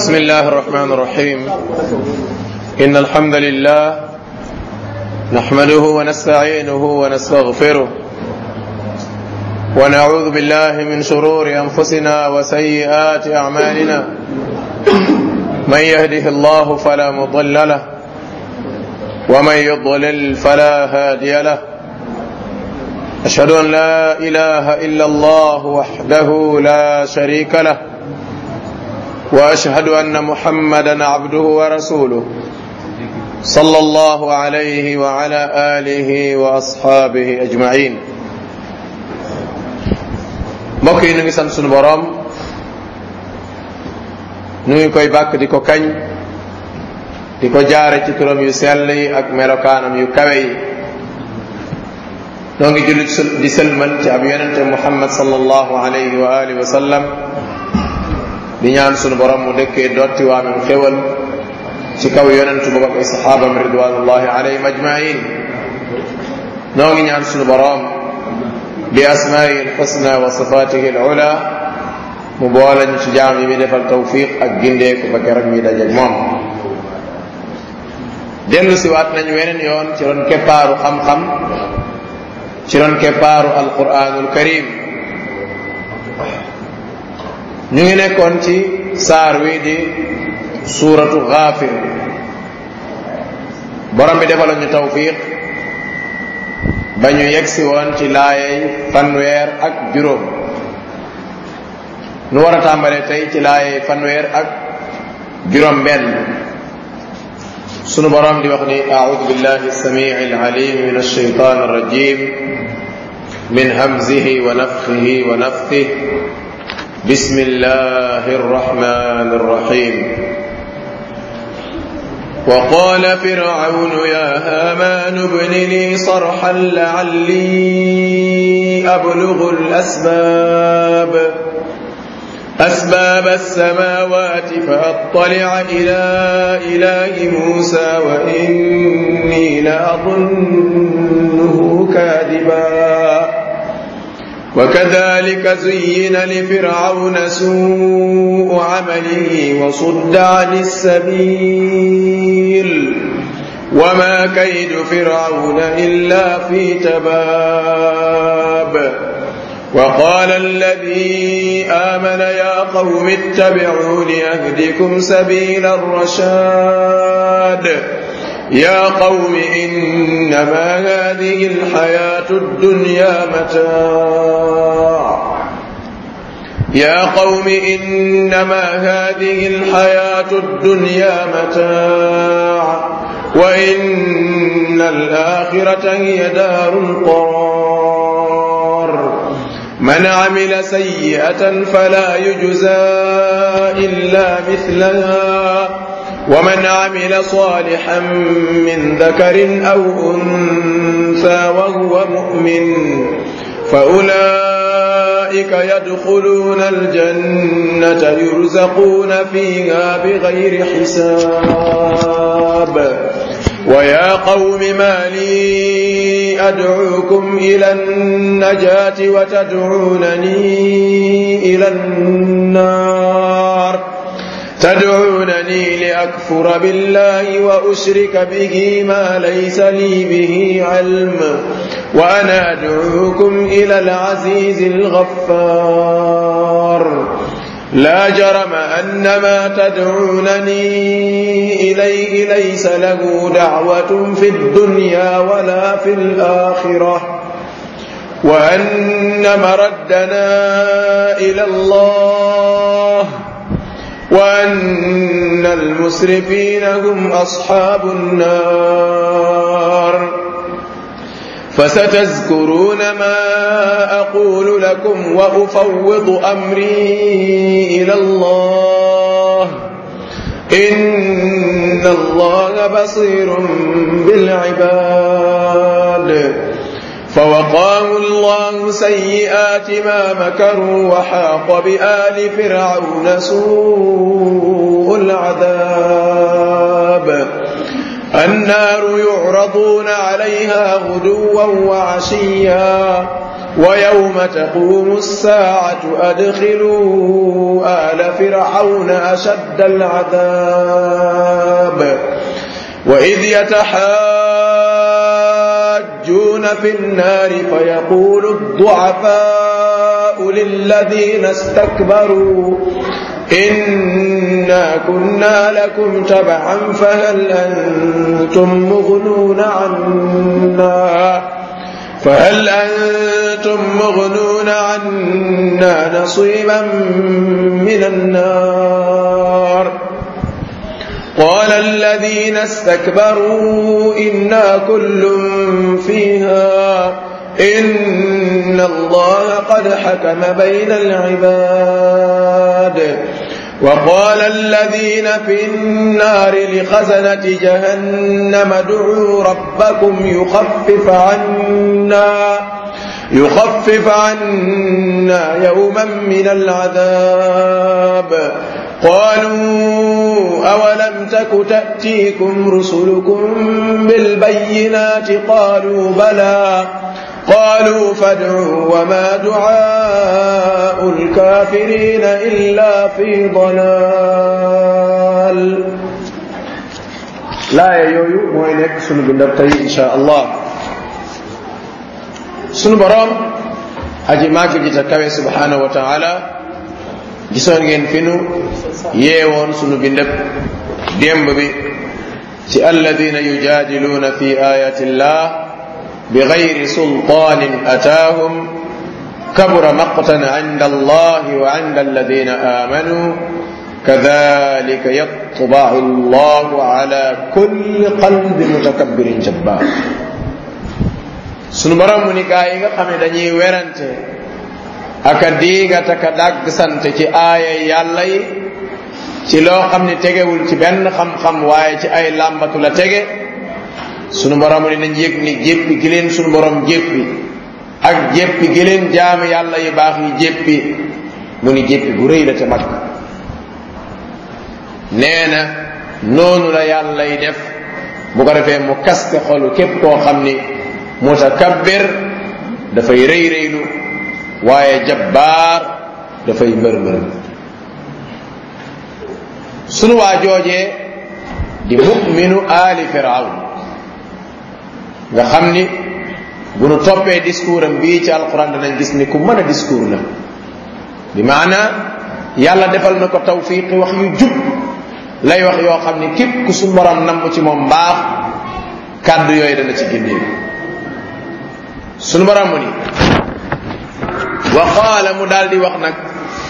بسم الله الرحمن الرحيم إن الحمد لله نحمده ونستعينه ونستغفره ونعوذ بالله من شرور أنفسنا وسيئات أعمالنا من يهده الله فلا مضل له ومن يضلل فلا هادي له أشهد أن لا إله إلا الله وحده لا شريك له وأشهد أن محمدا عبده ورسوله صلى الله عليه وعلى آله وأصحابه أجمعين. mbokk yi ñu ngi sant sunu boroom ñu ngi koy bàkk di ko kañ di ko jaare ci turam yu sell yi ak melokaanam yu kawe yi. noo ngi jullit di sëlmal ci ab yonente Muhammad sallallahu alayhi wa alihi wa sallam di ñaan sunu borom mu dëkkee dotti waamem xéwal ci kaw yonentu boobu ak ay saxaabam ridwanullahi alayhim ajmain. noo ngi ñaan sunu borom bi asmaa'ihi alxusna wa sifaatihi alula mu boole ñu ci jaam yi mi defal tawfiq ak gindeeku ba keroog ñuy dajeek moom. dellu si waat nañ weneen yoon ci ron keppaaru xam-xam ci ron keppaaru alquranul karim. ñu ngi nekkoon ci saar wi di suuratu Gaafir. borom bi defaloon ñu tawfiq ba ñu yegsi woon ci laayay fanweer ak juróom. nu war a tàmbalee tey ci laayay fanweer ak juróom benn. sunu borom di wax ni a'uudu billahi as-samii'i al-'aliim min ash-shaytaani ar-rajiim min hamzihi wa nafthihi wa nafthihi bismillahi ar-rahmaani ar-rahiim. وقال فرعون يا هامان ابن لي صرحا لعلي أبلغ أسباب السماوات فأطلع إلى إله موسى وإني لأظنه كاذبا وكذلك زين لفرعون سوء عمله وصد عن السبيل وما كيد فرعون إلا في تباب. وقال الذي آمن يا قوم اتبعون أهدكم سبيل الرشاد يا قوم إنما هذه الحياة الدنيا متاع يا قوم إنما هذه الحياة الدنيا متاع وإن الآخرة هي دار القرار من عمل سيئة فلا يجزى إلا مثلها ومن عمل صالحا من ذكر أو أنثى وهو مؤمن فأولئك يدخلون الجنة يرزقون فيها بغير حساب. ويا قوم ما لي أدعوكم إلى النجاة وتدعونني إلى النار تدعونني لأكفر بالله وأشرك به ما ليس لي به علم وأنا أدعوكم إلى العزيز الغفار. لا جرم أن ما تدعونني إليه ليس له دعوة في الدنيا ولا في الآخرة وأن مردنا إلى الله وأن المسرفين هم أصحاب النار. فستذكرون ما أقول لكم وأفوض أمري إلى الله إن الله بصير بالعباد. فوقاه الله سيئات ما مكروا وحاق بآل فرعون سوء العذاب. النار يعرضون عليها غدوا وعشيا ويوم تقوم الساعة أدخلوا آل فرعون أشد العذاب وإذ يتحاجون في النار فيقول الضعفاء للذين استكبروا إنا كنا لكم تبعا فهل أنتم مغنون عنا نصيبا من النار قال الذين استكبروا إنا كل فيها إن الله قد حكم بين العباد وقال الذين في النار لخزنة جهنم ادعوا ربكم يخفف عنا يوما من العذاب قالوا أولم تك تأتيكم رسلكم بالبينات قالوا بلى قالوا فادعوا وما دعاء الكافرين إلا في ضلال لا يويو موينك سنو بندرتي إن شاء الله sunu borom aji màgg ji ta kawe subhanahu wa ta'ala gisoon ngeen fi nu yeewoon sunu bindëb démb bi ci alladina yujadiluna fi ayati llah bighayri sultanin ataahum kabura maqtan 'inda allahi wa 'inda alladina amanu kadhalika yatba'u allahu 'ala kulli qalbi mutakabbirin jabbar sunu borom mu ni gaa yi nga xam ne dañuy werante aka diigat aka dàgg sant ci aaya yàlla yi ci loo xam ne tegewul ci benn xam-xam waaye ci ay làmbatu la tege sunu borom ni nañ yëg ni jéppi gi leen sunu borom jéppi ak jéppi gi leen jaam yàlla yu baax yi jéppi mu ni jéppi gu rëy la te mag nee na noonu la yàlla yi def bu ko defee mu kaste xolu képp koo xam ni mutakabbir dafay rëy rëylu waaye jabbaar dafay mbër-mbër sunu waa joojee di mu'minu aali firawn nga xam ni bu nu toppee discours am bii ci alquran danañ gis ni ku mën a discours la bi maana yàlla defal na ko tawfiqi wax yu jub lay wax yoo xam ni képp ku su borom namm ci moom mbaax kàddu yooyu dana ci génnee sunu borom mu ni wa qaala mu daal di wax nag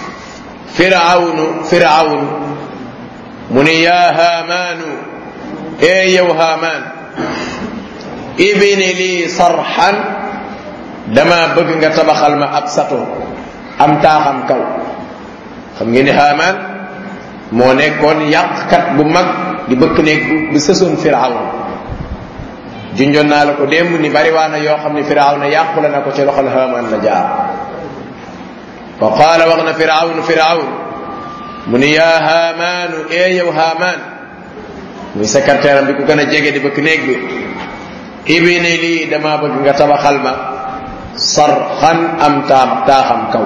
firawnu mu ni yaa haamaanu ee yow haamaan ibni lii sarxan dama bëgg nga tabaxal ma ab sato am taaxam kaw xam ngeen ni haamaan moo nekkoon yàqkat bu mag di bëkk néeg bu sësoon firawnu junjoon naa la ko démb ni bari waana yoo xam ne firawna yàqule na ko ci loxol haamaan la jaar wa qaala wax na firawn mu ni yaa haamaanu ee yow haamaan muy secrétaire am bi ku gën a jege di bëkk néeg bi ibni lii dama bëgg nga tabaxal ma sarxan am taaxam kaw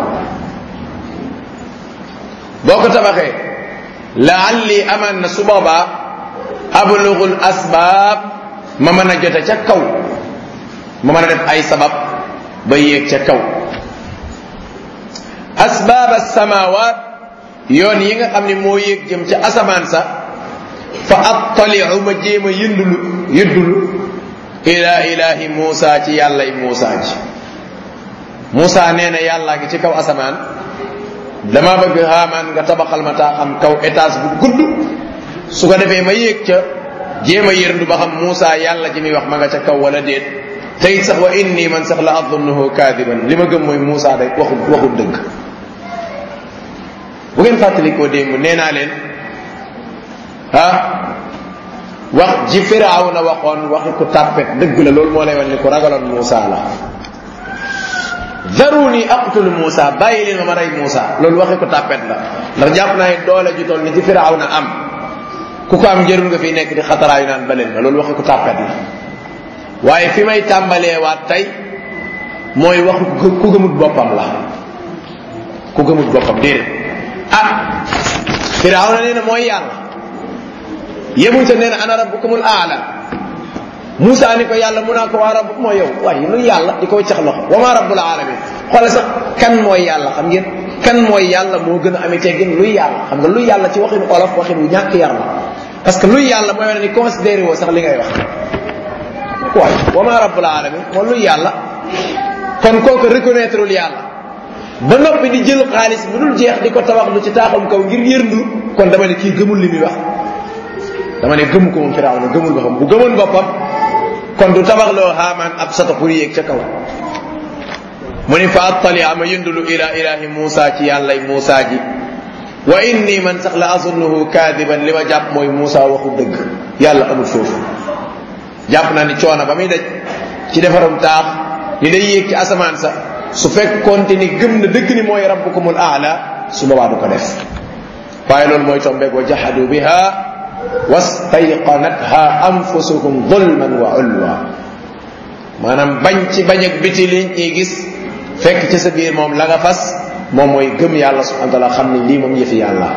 boo ko tabaxee laalli aman na su boobaa ablughul asbaab ma mën a jote ca kaw ma mën a def ay sabab ba yéeg ca kaw asbaab as-samaawaat yoon yi nga xam ne moo yéeg jëm ca asamaan sa fa attali'u ma jéem a yëddulu ila ilahi Muusa ci yàllay Muusa ji Muusa nee na yàllaa ngi ci kaw asamaan dama bëgg Haamaan nga tabaxal ma taa xam kaw étage bu gudd su ko defee ma yéeg ca jéem a yërndu ba xam Muusa yàlla ji muy wax ma nga ca kaw wala déet te it sax wa inni man sax la adunnuhu kaadiban li ma gëm mooy Muusa day waxul dëgg bu ngeen fàttalikoo démb nee naa leen wax ji Firawna waxoon waxi ku tàppet dëgg la loolu moo lay wan ni ku ragaloon Muusa la daruni aqtul Muusa bàyyi leen ma rey Muusa loolu waxi ku tàppet la ndax jàpp naa ne doole ju toll ni ci Firawna am ku ko am jërul nga fi nekk di xataraayu naan baleen ma loolu waxi ku tàppet la waaye fi may tàmbalee waat tey mooy waxu ku gëmut boppam la ku gëmut boppam déedéet Firawna nee na mooy yàlla yemuñ sa nee na ana rabbukumul aala Moussa ni ko yàlla mu naa ko waa rabb mooy yow waaye luy yàlla di ko cax loxo wa ma rabbul alamin xoole sax kan mooy yàlla xam ngeen kan mooy yàlla moo gën a amee teggin luy yàlla xam nga luy yàlla ci waxinu olof waxinu ñàkk yar la parce que luy yàlla mooy wane ni considéré woo sax li ngay wax waaye wa ma rabbul alamin moo luy yàlla kon kooku reconnaître ul yàlla ba noppi di jël xaalis bu dul jeex di ko tabax lu ci taaxam kaw ngir yërndu kon dama ne kii gëmul li muy wax dama ne gëmu ko moom Firawna gëmul boppam bu gëmoon boppam kon du tabax loo Haamaan ab sato pour yéeg ca kaw mu ni fa attali ama yëndulu ila ilahi Muusa ci yàllay Muusa ji wa inni man sax la azunnuhu kaadiban li ma jàpp mooy Muusa waxu dëgg yàlla amul foofu jàpp naa ni coono ba muy daj ci defarum taax ni day yéeg ci asamaan sa su fekkoonte ni gëm na dëgg ni mooy rabbukumul aala su boobaa du ko def waaye loolu mooy tombeeg wa jahadu biha wastayqanatha anfusuhum zulman wa ulwa maanaam bañ ci bañ ak biti liñ ñuy gis fekk ci sa biir moom la nga fas moom mooy gëm yàlla subhanahu wa taala xam ni lii moom yëfi yàlla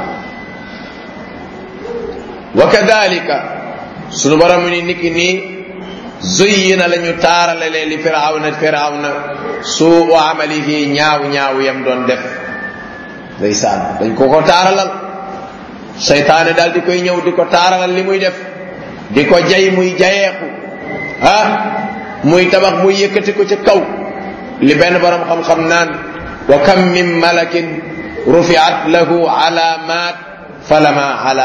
wa kadalika sunu borom ni niki nii zuyyina la ñu taaralalee li firawna suu amalihi ñaaw yam doon def ndeysaan dañ ko taaralal seytaane daal di koy ñëw di ko taaralal li muy def di ko jay muy jayeeku muy tabax muy yëkkati ko ci kaw li benn borom xam-xam naan wa kam min malakin rufi'at lahu alamat falamma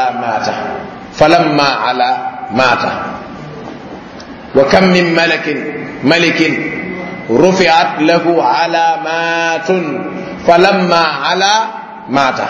ala mata wa kam min malikin rufi'at lahu alamatun falamma ala mata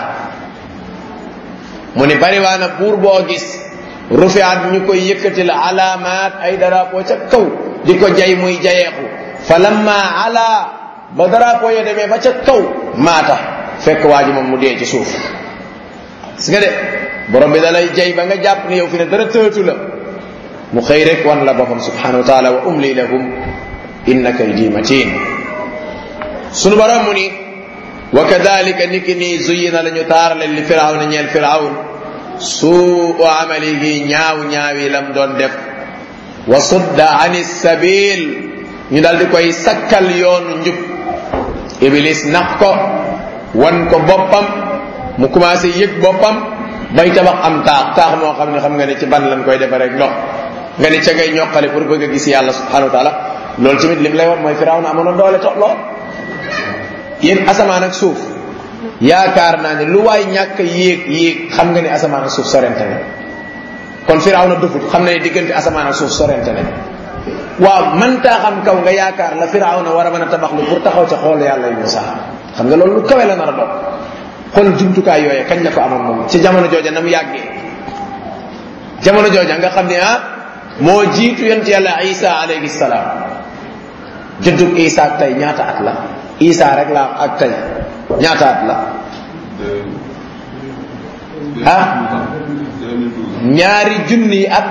mu ni bari waana buur boo gis rufi'at ñu koy yëkkati la alamat ay drapeau ca kaw di ko jay muy jayeeku falamma ala ba drapeau ya demee ba ca kaw maata fekk waa ji moom mu dee ci suuf gis nga de borom bi da lay jay ba nga jàpp ni yow fi ne dara tëatu la mu xëy rek wan la boppam subhanahu wa taala wa umli lahum inna kaydi matin sunu borom mu ni wa kadalika niki nii zuyina la ñu taarale li firawna ñeel firawn suu amalihi ñaawi lam doon def wa sudda ani sabil ñu dal di koy sakkal yoonu njub iblis nax ko wan ko boppam mu commencé yëg boppam bay tabax am taax moo xam ne xam nga ne ci ban lañ koy defe rek ndox nga ne ca ngay ñoqale pour bëgg a gis yàlla subhanahu wa taala loolu tamit lim lay wax mooy firawna amoon doole to lool yéen asamaan ak suuf yaakaar naa ne lu waay ñàkk yéeg xam nga ne asamaan ak suuf sorente ne kon firawna dufut xam na ne diggante asamaan ak suuf sorente ne waaw mëntaa xam kaw nga yaakaar la firawna war a mën a tabax lu pour taxaw ca xool yàlla yu Muusa xam nga loolu lu kawe la nar a doon xool jumtukaay yooye kañ la ko amoon moom ci jamono jooja na mu yàggee jamono jooja nga xam ne moo jiitu yonent yàlla Isa alayhi salaam juddug Isa ak tey ñaata at la Isa rek la ak tey ñaata at la ñaari junni at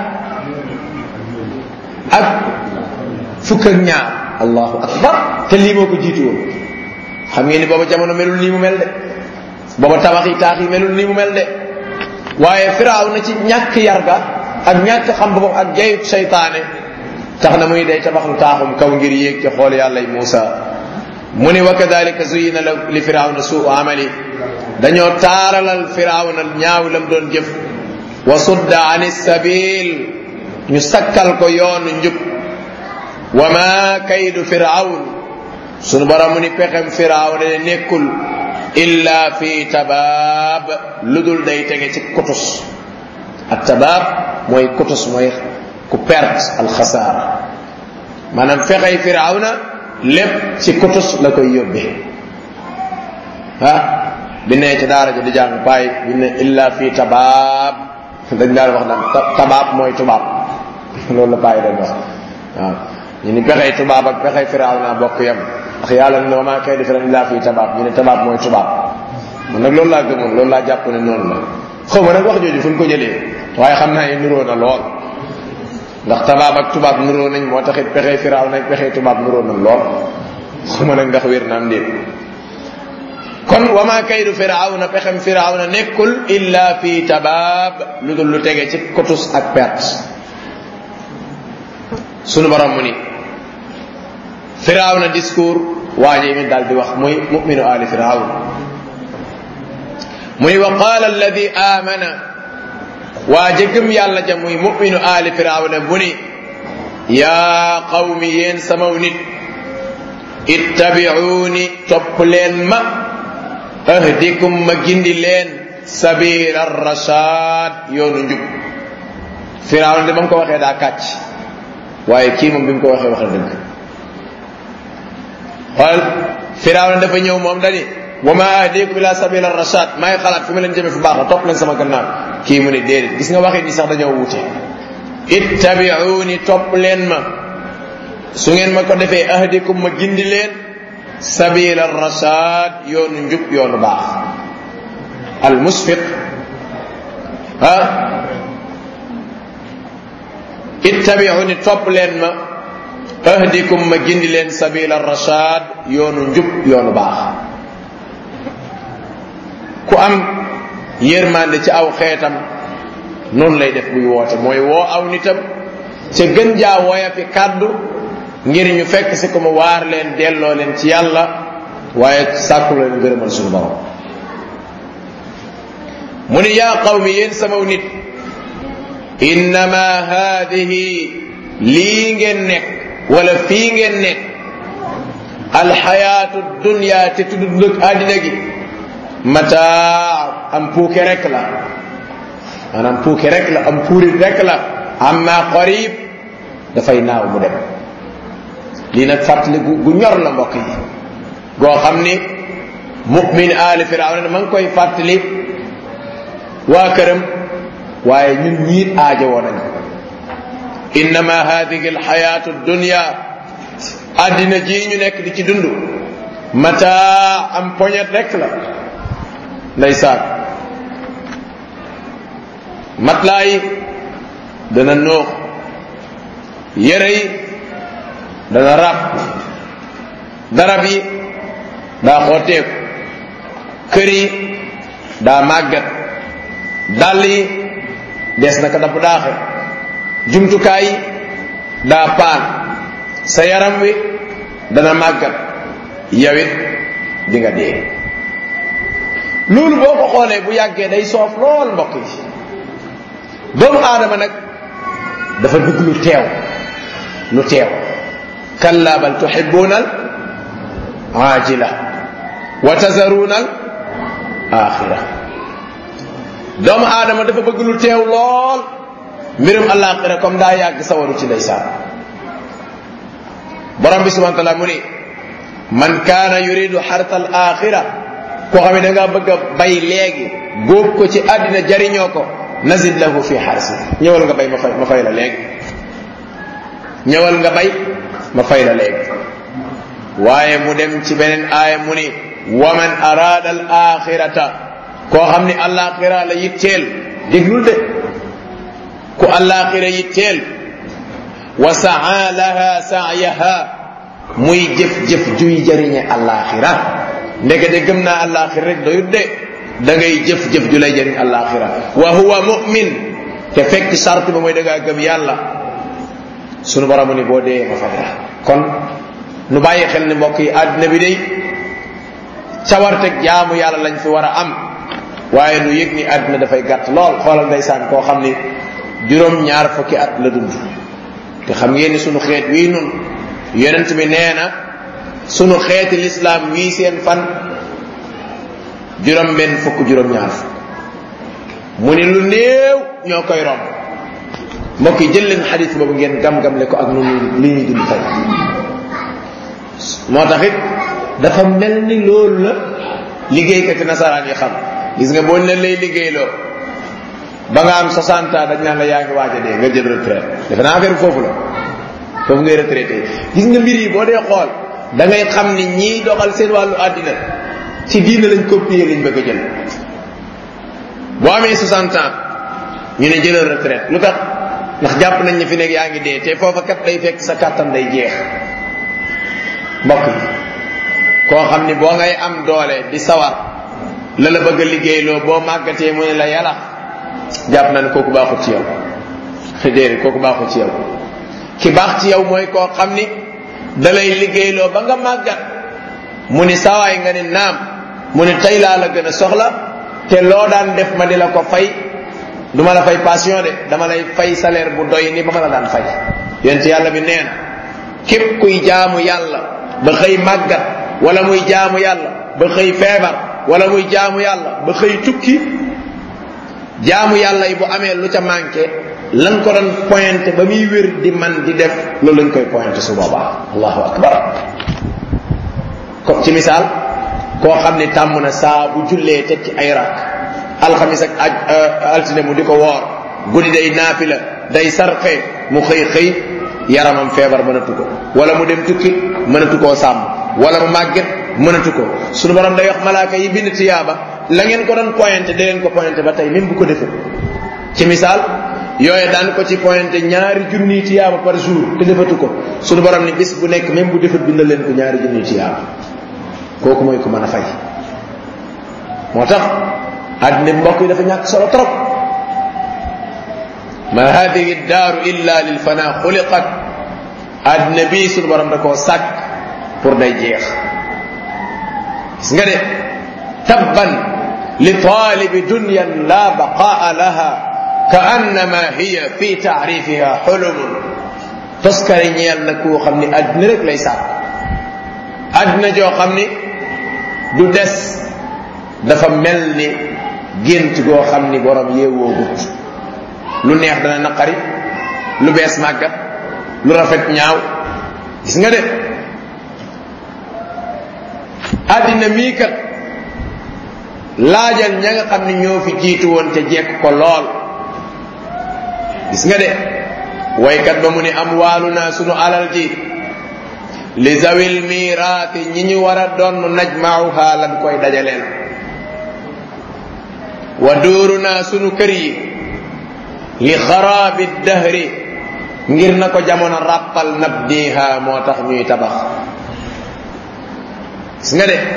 ak fukk ak ñaar allahu akbar te lii moo ko jiitu woon xam ngeen ni booba jamono melul nii mu mel de booba tabax yi taax yi melul nii mu mel de waaye firaaw na ci ñàkk yarga ak ñàkk xam boppam ak jayut seytaane tax na muy day tabax lu taaxum kaw ngir yéeg ci xool yàlla Muusa mu ni wa kadalika zuyina li firawna suu amali dañoo taaralal firawna ñaaw lam doon jëf wa sudda ani sabil ñu sakkal ko yoonu njub wa ma kaydu firawn sunu borom mu ni pexem firawna ne nekkul illa fi tabaab lu dul day tege ci kutus ak tabaab mooy kutus mooy ku perte alxasaara maanaam fexey firawna lépp ci kutus la koy yóbbee bi ne ci daara ji di jàng paay bi ne illa fi tabaab dañ daan wax naan tabaab mooy tubaab loolu la paay dañ wax waaw ñu ni pexey tubaab ak pexey firawna bokk yam ndax yàlla ne ma kay def illa fi tabaab ñu ne tabaab mooy tubaab man nag loolu laa gëmoon loolu laa jàpp ne noonu la xaw ma nag wax jooju fu ñu ko jëlee waaye xam naa ne nuroo na lool ndax tabaab ak tubaab nuroo nañ moo taxit pexey firaaw nañ pexey tubaab nuroo nañ lool xuma nag ndax wér na am déet kon wa ma kaydu firawna pexem firawna nekkul illa fi tabaab lu dul lu tege ci kotus ak perte sunu borom mu ni firawna discours waaje mi daal di wax muy mu'minu ali firawna mu ni wa qaala alladi amana waaje gëm yàlla ja muy mu'minu ali firawna mu ni yaa qawmi yéen samaw nit ittabi'uuni topp leen ma ahdikum ma gindi leen sabila rashad yoonu njub firawna de ba mu ko waxee daa kàcc waaye kii moom bi mu ko waxee wax na dëgg xool firawna dafa ñëw moom dani wa ma ahdikum ila sabila rashad maay xalaat fi ma leen jëme fu baax la topp leen sama gannaaw kii mu ne déedéet gis nga waxee ni sax dañoo wuute ittabi'uuni topp leen ma su ngeen ma ko defee ahdikum ma gindi leen sabila rashad yoonu njub yoonu baax al musfiq ittabi'uuni topp leen ma ahdikum ma gindi leen sabila rashad yoonu njub yoonu baax ku am yërmande ci aw xeetam noonu lay def buy woote mooy woo aw nitam ca gën jaa wooya fi kàddu ngir ñu fekk si ko mu waar leen delloo leen ci yàlla waaye sàkku leen gërëmal suñu borom mu ni yaa qawmi yéen samaw nit innama haadihi lii ngeen nekk wala fii ngeen nekk alxayaatu dunya te tuddug àddina gi mataa am puuke rek la maanaam puuke rek la am puurit rek la amma qarib dafay naaw mu dem lii nag fàttali gu ñor la mbokk yi goo xam ni mu'min aali firawna ma ngi koy fàttali waa këram waaye ñun ñiit aajowoo nañ innama hadihi alxayatu dunya addina ji ñu nekk di ci dund mataa am poñet rek la ndeysaan matelas yi dana noox yére yi dana rab darab yi daa xooteeku kër yi daa màggat dàll yi des na ko dapp daaxe jumtukaay yi daa paan sa yaram wi dana màggat yawit di nga dee loolu boo ko xoolee bu yàggee day soof lool mbokk yi doomu aadama nag dafa dugg lu teew kalla bal tuhibbuna al ajila wa tazaruna al axira doomu aadama dafa bëgg lu teew lool mbirum alaxira comme daa yàgg sawaru ci ndeysaan borom bi subhanahu wa taala mu ni man kaana yuridu xarta al axira koo xam ne da ngaa bëgg a bay léegi góob ko ci àddina jariñoo ko nazid lahu fi xarsi ñëwal nga bay ma fay la léegi ñëwal nga bay ma fay la léegi waaye mu dem ci beneen aaya mu ni wa man araada al axirata koo xam ni alaxira la yitteel déglul de ku alaxira yitteel wa saa laha saayaha muy jëf-jëf juy jariñe alaxira ndeke de gëm naa alaxira rek doyut de da ngay jëf-jëf ju lay jariñ alaxira wa huwa mu'min te fekk sart ba mooy da ngaa gëm yàlla sunu borom ni boo dee ma fay la kon nu bàyyi xel ni mbokk yi àddina bi day cawarteg jaamu yàlla lañ fi war a am waaye nu yëg ni àddina dafay gàtt lool xoolal ndeysaan koo xam ni juróom-ñaar fukki at la dund te xam ngeen ni sunu xeet wii nun yonent bi nee na sunu xeeti lislaam wii seen fan juróom-benn fukk juróom-ñaar mu ni lu néew ñoo koy romb mbokk yi jël leen xadis boobu ngeen gam-gamle ko ak nun li ñuy dund tey moo tax it dafa mel ni loolu la liggéeykati nasaraan yi xam gis nga boo leen lay liggéeyloo ba nga am 60 ans dañ naan la yaa ngi waaj a dee nga jël retraite defe naa affaire foofu la foofu ngay retraité gis nga mbir yi boo dee xool da ngay xam ni ñii doxal seen wàllu àddina ci diina lañ copier lañ bëgg a jël boo amee 60 ans ñu ne jëlal retraite lu tax ndax jàpp nañ ne fi nekk yaa ngi dee te foofa kat day fekk sa kàttan day jeex mbokk yi koo xam ni boo ngay am doole di sawar la la bëgg a liggéeyloo boo màggatee mu ne la yàlla jàpp na ne kooku baaxut ci yow déedéet kooku baaxut ci yow ki baax ci yow mooy koo xam ni da lay liggéeyloo ba nga màggat mu ni sawaay nga ni naam mu ni tey laa la gën a soxla te loo daan def ma di la ko fay du ma la fay passion de dama lay fay salaire bu doy ni ba ma la daan fay yonent yàlla bi nee na képp kuy jaamu yàlla ba xëy màggat wala muy jaamu yàlla ba xëy feebar wala muy jaamu yàlla ba xëy tukki jaamu yàlla yi bu amee lu ca manqué lan ko doon pointé ba muy wér di man di def loolu lañ koy pointé su boobaa allahu akbar comme ci misaal koo xam ni tàmm na saa bu jullee teg ci ay rak alxamis ak altine mu di ko woor guddi day naafila day sarxe mu xëy yaramam feebar mënatu ko wala mu dem tukki mënatu koo sàmm wala mu màgget mënatu ko suñu borom day wax malaaka yi bind tiyaaba la ngeen ko doon pointé da leen ko pointé ba tey même bu ko defee ci misaal yooye daan ko ci pointé 2 junniy tiyaaba par jour te defatu ko suñu borom ni bis bu nekk même bu defat bindal leen ko 2 junniy tiyaaba kooku mooy ko mën a fay moo tax àddina mbokk yi dafa ñàkk solo trop ma hadihi daaru illa lil fana xuliqat àddina bii suñu borom da koo sàkk pour day jeex gis nga de tabban li taalibi dunyan la baqaa laha ka annama hiya fi taarifiha xulumun toskare ñeel na koo xam ni àddina rek lay sàkk àddina joo xam ni du des dafa mel ni gént goo xam ni borom yeewoo gut lu neex dana naqari lu bees màggat lu rafet ñaaw gis nga de àddina mii kat laajal ña nga xam ni ñoo fi jiitu woon te jekk ko lool gis nga de waykat ba mu ni amwaaluna sunu alal ji li zawil miraati ñi ñu war a donn najmauha lan koy dajaleel wa duuruna sunu kër yi li xaraabi dahri ngir na ko jamono ràppal nabdiha moo tax ñuy tabax gis nga de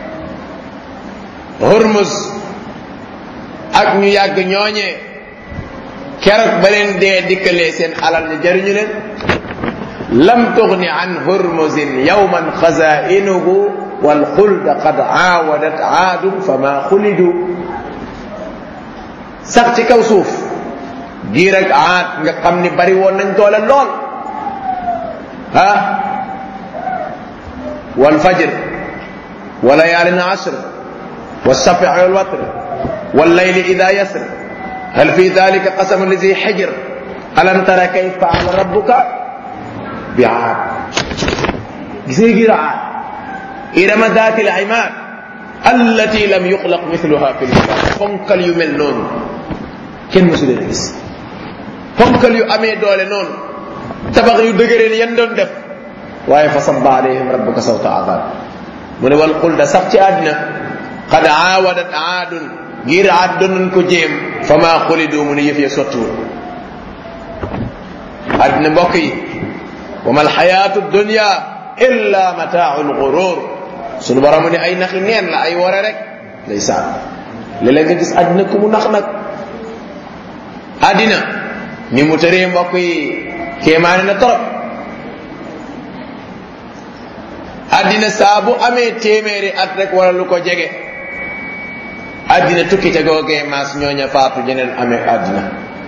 Hormuz ak ñu yàgg ñooñee keroog ba leen dee dikkalee seen alal ñu jariñu leen lam tughni an Hormuzin yawman xazainuhu wal xulda qad aawadat aadun fama xulidu sax ci kaw suuf giir ak aad nga xam ni bari woon nañ doole lool ah wal fajr wa layaalin ashr والشفع والوتر والليل إذا يسر هل في ذلك قسم لذي حجر ألم تر كيف فعل ربك بعاد جزيجر عاد إرم ذات العماد التي لم يخلق مثلها في البلاد فنكل يمل نون كن مسلم نجس فنكل يأمي دول نون تبغ يدقرين يندون دف واي فصب عليهم ربك صوت عذاب من والقل ده سقط أدنى قد عاودت عاد غير عاد دون ko jéem fama xulidu mu ne yëf ya sottiwul àddina mbokk yi wa mal xayaatu dunya illa mataau lgurur sunu borom ne ay naxi neen la ay wore rek ndeysaan léeg-léeg nga gis àddina ku mu nax nag àddina ni mu tëree mbokk yi kéemaane na torop àddina saa bu amee téeméeri at rek wala lu ko jege àddina tukki te googee maas ñooña faatu ñeneen amee àddina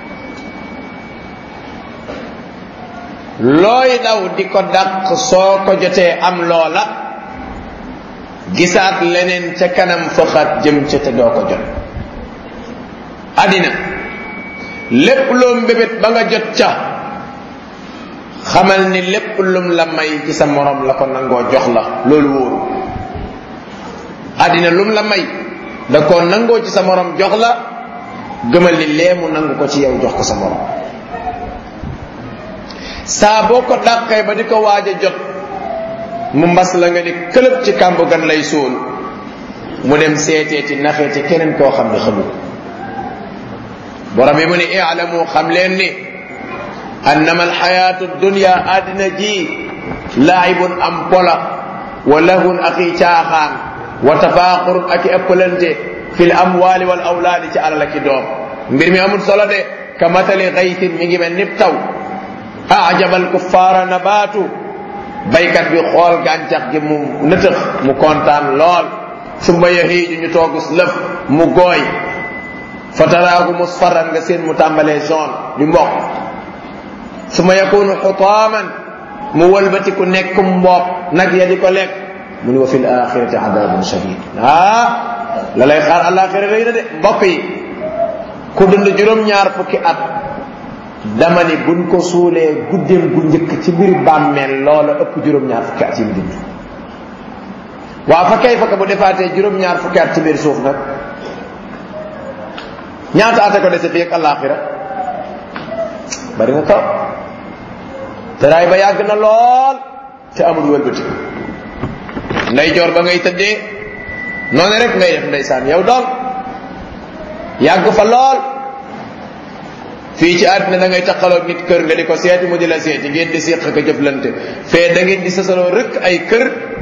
looy daw di ko dàq soo ko jotee am loola gisaat leneen ca kanam fëxaat jëm ca te doo ko jot àddina lépp loo mbébét ba nga jot ca xamal ni lépp lum la may ci sa morom la ko nangoo jox la loolu wóoru àddina lum la may da ko nangoo ci sa morom jox la gëmal ni leemu nangu ko ci yow jox ko sa morom saa boo ko dàqee ba di ko waaj a jot mu mbas la nga ni këlëb ci kàmb gan lay suul mu dem seeteeti naxeeti keneen koo xam ne xamul borom yi mu ni i'lamu xam leen ni annama alxayaatu dunya àddina ji laibun am pola wa lahun aki caaxaan wa tafaaxurun aki ëppalante fil amwali wal awlaadi ci alal aki doom mbir mi amul solo de ka matali xaytin mi ngi mel nip taw ajabal kuffaara nabaatu baykat bi xool gàncax gi mu nëtëx mu kontaan lool summa yahiiju ñu toogus lëf mu gooy fataraagu musfarran nga seen mu tàmbalee jaune di mboq summa yakunu xutaaman mu wëlbati ku nekk mboq nag ya di ko lekk mu ni wa fil axirati adabun shadid la lay xaar alaxira rëy na de mbokk yi ku dund juróom-ñaar fukki at dama ni buñ ko suulee guddeem gu njëkk ci biir bàmmeel loola ëpp juróom-ñaar fukki at yi mu dund waaw fa kay fa ka bu defaatee juróom-ñaar fukki at ci biir suuf nag ñaata ate ko dese fii ak alaxira bari na taw teraay ba yàgg na lool te amul wëlbati nday joor ba ngay tëddee noonu rek ngay def ndeysaan yow doom yàgg fa lool fii ci àddina da ngay taqaloog nit kër nga di ko seeti mu di la seeti ngeen di séq ko jëflante fee da ngeen di sasaloo rëkk ay kër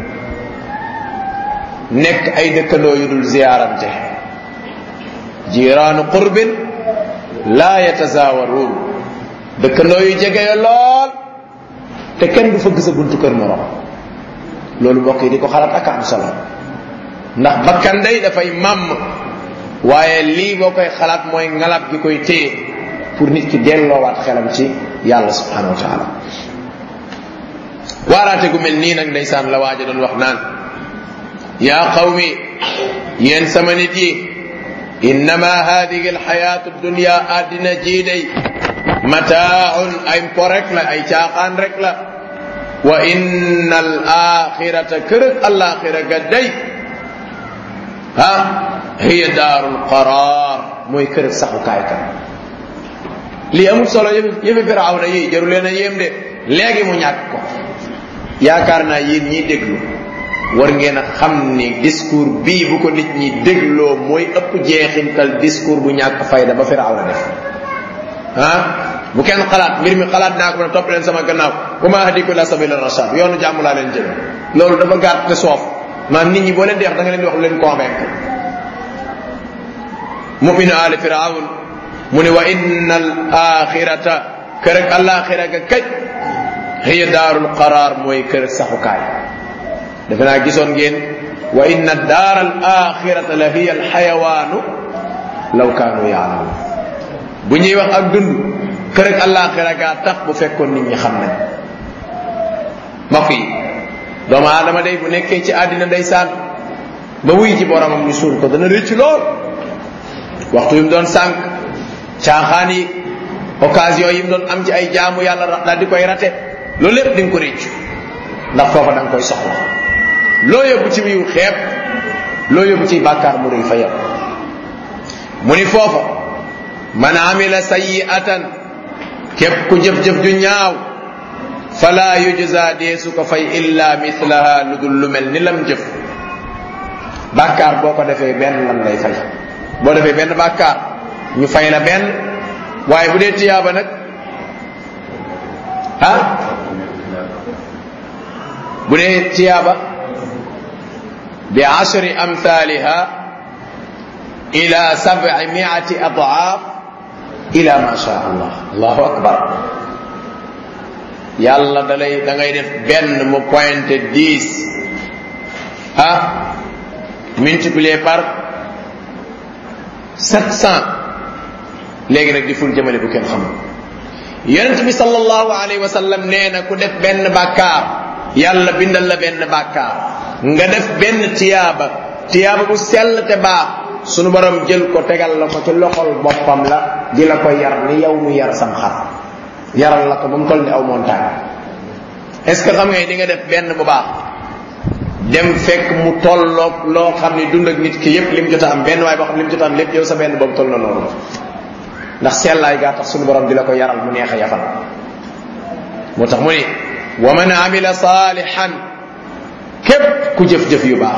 nekk ay dëkkandoo yu dul ziyaarante jiiraanu qurbin laa yatazaawaruun dëkkandoo yu jege yo lool te kenn du fëgg sa buntu kër morom loolu mbokk yi di ko xalaat ak am solo ndax bakkan day dafay màmm waaye lii boo koy xalaat mooy ngalab gi koy téye pour nit ki delloowaat xelam ci yàlla subhanahu wa taala waaraate gu mel nii nag ndeysaan la waaja doon wax naan yaa qawmi yéen sama nit yi innama hadihi alxayatu dunya addina jii day mataaun ay mpo rek la ay caaxaan rek la wa inna al axirata kërëg alaxira ga day hiya daarul qaraar mooy kërëg saxukaay kan lii amul solo yëfi Firawna yi jaru leen a yéem de léegi mu ñàkk ko yaakaar naa yéen ñiy déglu war ngeen a xam ni discours bii bu ko nit ñi dégloo mooy ëpp jeexintal discours bu ñàkk fayda ba Firawna def bu kenn xalaat mbir mi xalaat naa ko ne topp leen sama gannaaw wa ma ahdikum ila sabila rashad yoonu jàmm laa leen jëme loolu dafa gàtt te soof maanaam nit ñi boo leen di wax da nga leen di wax lu leen convaincre mu'minu ali firawn mu ne wa inna al axirata kër ak alaxira ga kaj hiya daarul qaraar mooy kër saxukaay defe naa gisoon ngeen wa inna daar al axirata la hiya al xayawaanu law kaanu yaalamun bu ñuy wax ak dund kër ak alaxira gaa tax bu fekkoon nit ñi xam nañ mbokk yi doomu aadama day bu nekkee ci àddina ndeysaan ba wuy ci boromam ñu suul ko dana rëcc lool waxtu yi mu doon sànq caaxaan yi occasion yi mu doon am ci ay jaamu yàlla daal di koy rate loolu lépp di nga ko rëccu ndax foofa da nga koy soxla loo yóbbu ci wiiw xeeb loo yóbbu ci bàkkaar mu rëy fa yow mu ni foofa man amila sayyi'atan képp ku jëf-jëf ju ñaaw fala yujza deesu ko fay illa mislaha lu dul lu mel ni lam jëf bàkkaar boo ko defee benn lan lay fay boo defee benn bàkkaar ñu fay la benn waaye bu dee tiyaaba nag bu dee tiyaaba bi ashri amthaliha ila 700 ad'af ila ma sha Allah allahu akbar yàlla da ngay def benn mu pointé 10 multiplié par 700 léegi nag di ful jëmale bu kenn xamul yonent bi sallallahu alayhi wa sallam nee na ku def benn bàkkaar yàlla bindal la benn bàkkaar nga def benn tiyaaba bu sell te baax sunu borom jël ko tegal la ko ci loxol boppam la di la ko yar ni yow mu yar sam xar yaral la ko ba mu toll ni aw montagne est ce que xam nga di nga def benn bu baax dem fekk mu tolloog loo xam ni dund ak nit ki yépp lim jot a am benn waaye boo xam lim jot a am lépp yow sa benn boobu toll na loolu ndax sellaay gaa tax sunu borom di la ko yaral mu neex a yafal moo tax mu ni wa man amila salihan képp ku jëf-jëf yu baax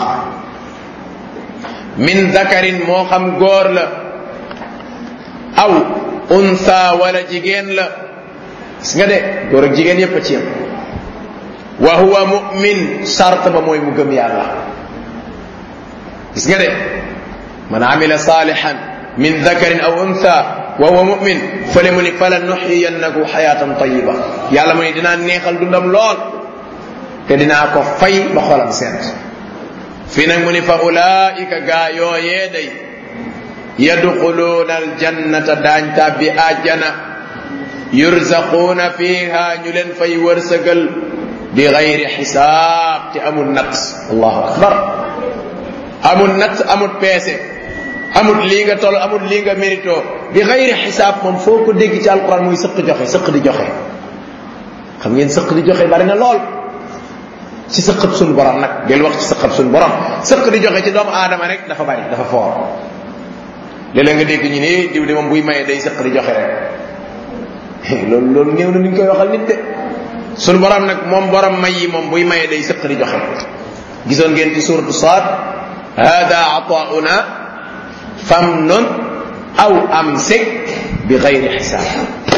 min zakarin moo xam góor la aw unsa wala jigéen la gis nga de góor ak jigéen yépp a ci yam wa huwa mu'min sart ba mooy mu gëm yàlla gis nga de man amila salihan min dhakarin aw untha wa huwa mu'min fale mu ni fala nuhyiyannahu hayatan tayyiba yàlla mu ni dinaa neexal dundam lool te dinaa ko fay ba xolam seet fii nag mu ni fa ulaika gaa yooyee day yadxuluuna aljannata daañ tàbbi àjjana yurzaquuna fiha ñu leen fay wërsëgal bi gayri xisaab te amul natt allahu akbar amul natt amul peese amul lii nga toll amul lii nga mérito bi gayri xisaab moom foo ko dégg ci alquran muy sëq joxe sëq di joxe xam ngeen sëq di joxe bari na lool ci sëqab suñu borom nag del wax ci sëqab suñu borom sëq di joxe ci doomu aadama rek dafa bari dafa foor léeg-léeg nga dégg ñu ni diw de moom buy maye day sëq di joxe rek loolu néew na ni ñu koy waxal nit de suñu borom nag moom borom may yi moom buy maye day sëq di joxe gisoon ngeen ci suratu Saad hada atauna famnun aw amsik bi gayri xisaab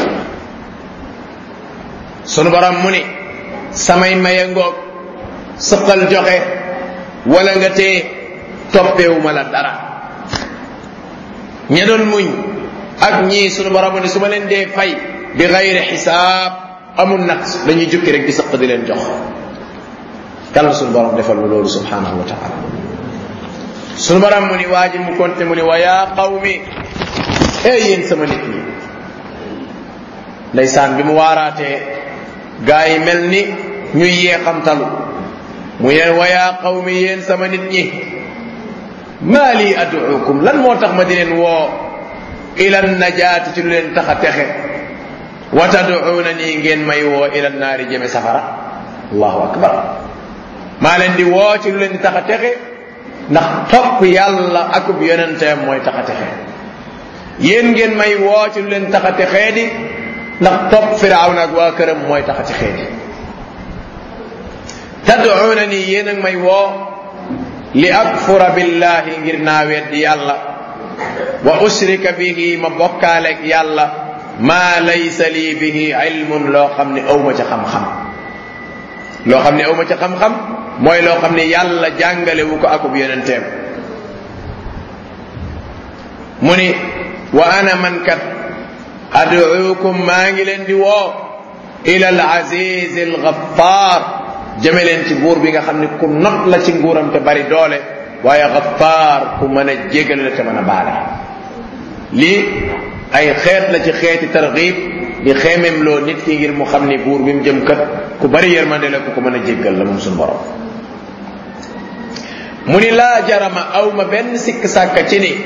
sunu borom mu ni samay maye ngoog sëqal joxe wala nga tee toppeewuma la dara ña doon muñ ak ñii sunu borom mu ni su ma leen dee fay bi gayri xisaab amul nag dañuy jukki rek di sëq di leen jox yàlla sunu borom defal lu loolu subhanahu wa taala sunu borom mu ni waaji mu konte mu ni wa yaa qawmi yéen sama nit ñi ndeysaan bi mu waaraatee gaa yi mel ni ñuy yeexamtalu mu leen wa yaa qawmi yéen sama nit ñi maa lii ad'uukum lan moo tax ma di leen woo ila najaati ci lu leen tax a texe wa tad'uuna nii ngeen may woo ila naari jëme safara allahu akbar maa leen di woo ci lu leen di tax a texe ndax topp yàlla akub yonenteem mooy tax a texe yéen ngeen may woo ci lu leen tax a texee di ndax topp Firawna ak waa këram mooy tax a texee di tad'uuna nii yéen ak may woo li akfura billahi ngir naa weddi yàlla wa ushrika bihi ma bokkaaleeg yàlla maa laysa lii bihi ilmun loo xam ne awma ca xam-xam loo xam ne awma ca xam-xam mooy loo xam ne yàlla jàngale wu ko akub yonenteem mu ni wa ana man kat ad'uukum maa ngi leen di woo ila al aziz al ghaffar jëme leen ci buur bi nga xam ne ku not la ci nguuram te bari doole waaye ghaffar ku mën a jégal la te mën a baale lii ay xeet la ci xeeti targhib di xeemem loo nit ki ngir mu xam ni buur bi mu jëm kat ku bari yërmande la ku ko mën a jéggal la moom suñu borom mu ni laa jarama awma benn sikk sàkka ci ni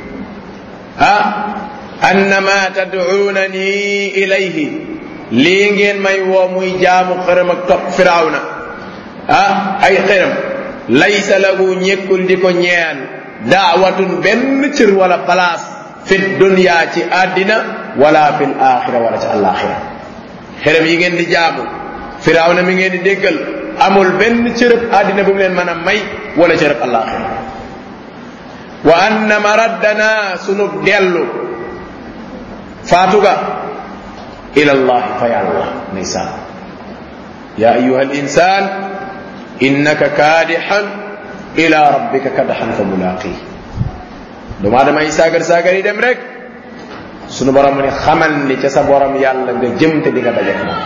annama tad'uunani ilayhi lii ngeen may woo muy jaamu xërëm ak topp Firawna ay xërëm laysa lahu ñekkul di ko ñeel daawatun benn cër wala place fi dunya ci àddina wala fil axira wala ci àllaaxira xërëm yi ngeen di jaamu Firawna mi ngeen di déggal amul benn cërëb àddina bu mu leen mën a may wala cërëb àllaaxira wa anna maraddana sunub dellu faatuga ila allahi fa yàlla ndeysaan ya ayuha al insan innaka kaadixan ila rabbika kadaxan fa mulaaqi doomu aadama yi saagar yi dem rek sunu borom ni xamal ni ca sa borom yàlla nga jëm te di nga dajeek moom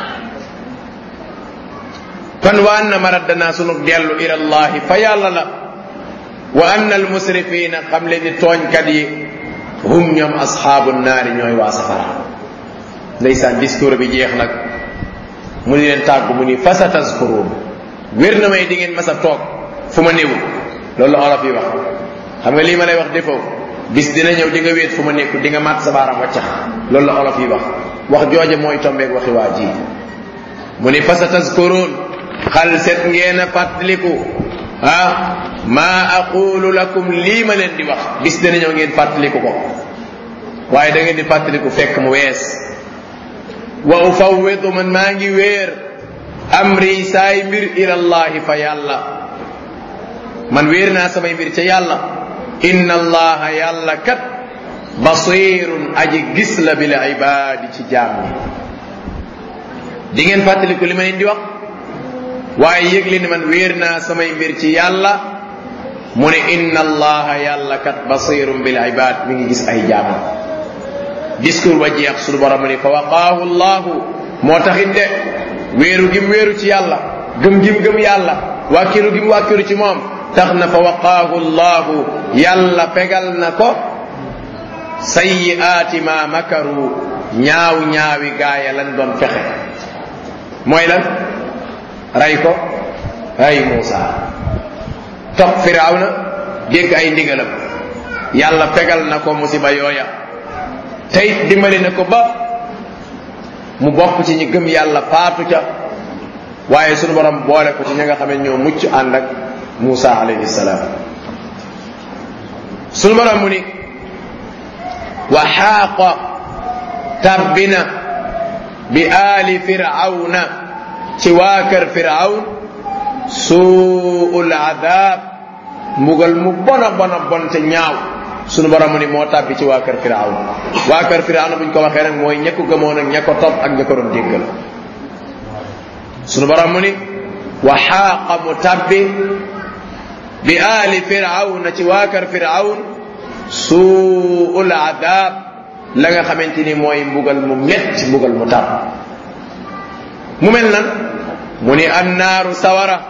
kon wa anna maraddana sunub dellu ila allahi fa yàlla la wa anna al musrifina xam leen ni tooñkat yi hum ñoom asxaabu naari ñooy waa safara ndeysaan discours bi jeex nag mu ni leen tàggu mu ni fasa tazkuruun wér na may di ngeen mas a toog fu ma néewul loolu la olof yi wax xam nga lii ma lay wax defoo bis dina ñëw di nga wéet fu ma nekkul di nga màtt sa baaram waccax loolu la olof yi wax jooje mooy tombeeg waxi waa ji mu ni fasa tazkuruun xal set ngeen a fàttaliku maa aqulu lakum lii ma leen di wax bis dina ñëw ngeen fàttaliku ko waaye da ngeen di fàttaliku fekk mu wees wa ufawwidu man maa ngi wéer amri saay mbir ila allahi fa yàlla man wéer naa samay mbir ca yàlla inna allaha yàlla kat basirun aji gis la bil ibaadi ci jaam ñi di ngeen fàttaliku li ma leen di wax waaye yëg li ni man wéer naa samay mbir ci yàlla mu ne inna allaha yàlla kat basirun bil ibad mi ngi gis ay jaamam. discours ba jeex suñu borom ni fa waqaahu llahu moo taxit de wéeru gim wéeru ci yàlla gëm gim gëm yàlla wàkkiru gim wàkkiru ci moom tax na fa waqaahu llahu yàlla fegal na ko sayyi'aati ma makaru ñaaw ñaawi gaaya lan doon fexe mooy lan ray ko ray Muusa topp Firawna dégg ay ndigalam yàlla fegal na ko musiba yooya tey dimbali na ko ba mu bokk ci ñi gëm yàlla faatu ca waaye sunu borom boole ko ci ñi nga xam ne ñoo mucc ànd ak Muusa alayhi salaam. sunu borom mu ni wa xaaqa tabbina bi aali Firawna ci waa kër Firawn suul adab mbugal mu bona bona bon te ñaaw sunu borom mu ni moo tàbbi ci waa kër Firawn. waa kër Firawn buñ ko waxee nag mooy ña ko gëmoon ak ña ko topp ak ña ko doon déggal. sunu borom mu ni wa xaaqa mu tàbbi bi aali Firawna ci waa kër Firawn suul adab la nga xamante ni mooy mbugal mu metti mbugal mu tar mu mel nan mu ni annaaru sawara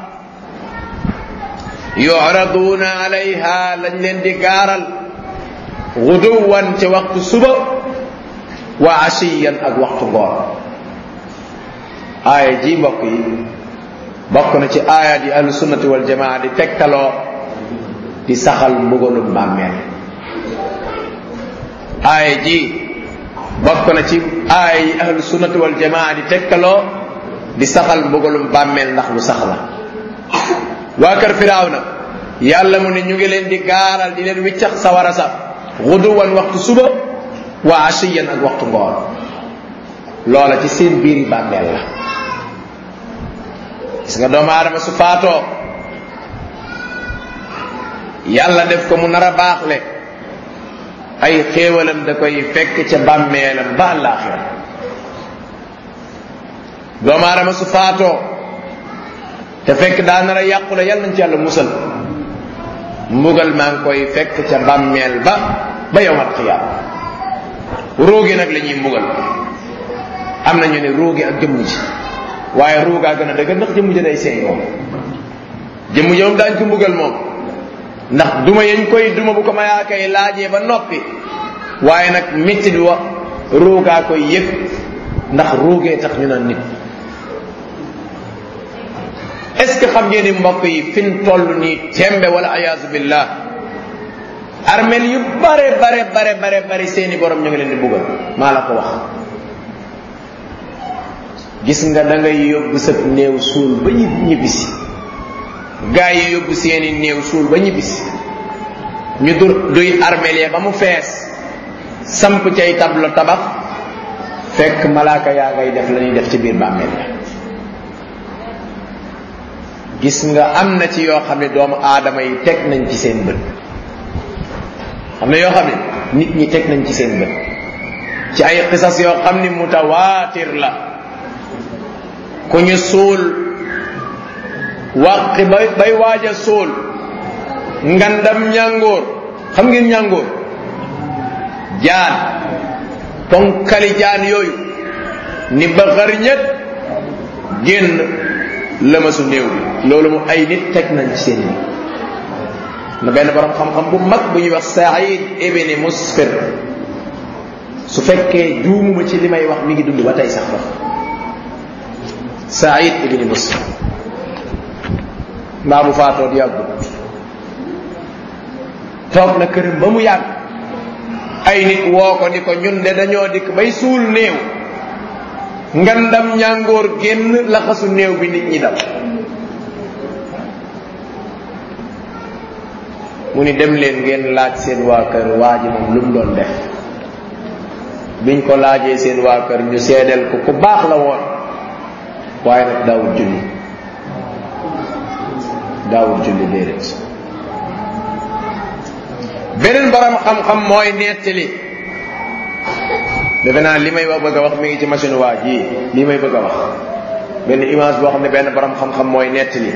yu'raduuna alayha lañ leen di gaaral guduwan ci waxtu suba wa ashiyan ak waxtu ngoon. aaya ji mbokk yi bokk na ci aaya di ahlu sunnati wal jamaa di tegtaloo di saxal mbugalum bàmmeel. aaya ji bokk na ci aaya yi ahlu sunnati wal jamaa di tegtaloo di saxal mbugalum bàmmeel ndax lu sax la. waa kër Firawna yàlla mu ne ñu ngi leen di gaaral di leen wiccax sawara sa guduwan waxtu suba wa ashiyan ak waxtu ngoon loola ci seen biiri bàmmeel la. gis nga doomu aadama su faatoo yàlla def ko mu nar a baaxle ay xéewalam da koy fekk ca bàmmeelam ba àllaaxira. doomu aadama su faatoo te fekk daa nar a yàqule yàlla nañ ci yàlla musal mbugal maa ngi koy fekk ca bàmmeel ba yawmal qiyaam. ruugi nag la ñuy mbugal am na ñu ne ruugi ak jëmm ji waaye ruugaa gën a dëgg ndax jëmm ji day seey moom jëmm ji moom daañ ko mbugal moom ndax duma yañ koy duma bu ko malaaka yi laajee ba noppi waaye nag métti di wa ruugaa koy yëg ndax ruugee tax ñu naan nit. est-ce que xam ngeen ni mbokk yi fin toll nii tembe wala ayaasu billah armeel yu bare seeni borom ñu ngi leen di buggal maa la ko wax. gis nga da ngay yóbbu sa néew suul ba ñibbisi gaa yi yóbbu seeni néew suul ba ñibbisi ñu duy armeel ya ba mu fees samp cay tablo tabax fekk malaaka yaa ngay def la ñuy def ci biir bàmmeel ya. gis nga am na ci yoo xam ne doomu aadama yi teg nañ ci seen bët am na yoo xam ne nit ñi teg nañ ci seen bët ci ay xisas yoo xam ni mutawaatir la. ku ñu suul wàqi bay waaj a suul ngandam ñàngoor xam ngeen ñàngoor jaan ponkali jaan yooyu ni ba xar ñett génn lëmasu néew bi loolu mu ay nit teg nañ ci seen na benn borom xam-xam bu mag bu ñuy wax Saïd ibn Musfir su fekkee juumuma ci li may wax mi ngi dund ba tey sax ba Saïd ibn Musfir mbaa bu faatoo yàggu toog na këram ba mu yàgg ay nit woo ko ni ko ñun de dañoo dikk bay suul néew ngandam ñàngoor génn laxasu néew bi nit ñi daw mu ni dem leen ngeen laaj seen waa kër waa ji moom lu mu doon def. biñ ko laajee seen waa kër ñu seedeel ko ku baax la woon waaye nag daawul julli déedéet. beneen borom xam-xam mooy nettali defe naa li may bëgg a wax mi ngi ci machine waa ji li may bëgg a wax benn image boo xam ne benn borom xam-xam mooy nettali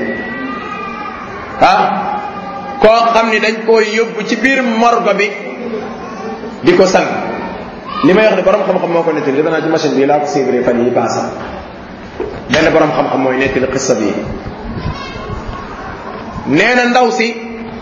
koo xam ni dañ koo yóbbu ci biir morgue bi di ko sang. li may wax ne borom xam-xam moo ko nettali defe naa ci machine bi laa ko suivre fan yi passé benn borom xam-xam mooy nettali xissa bi nee na ndaw si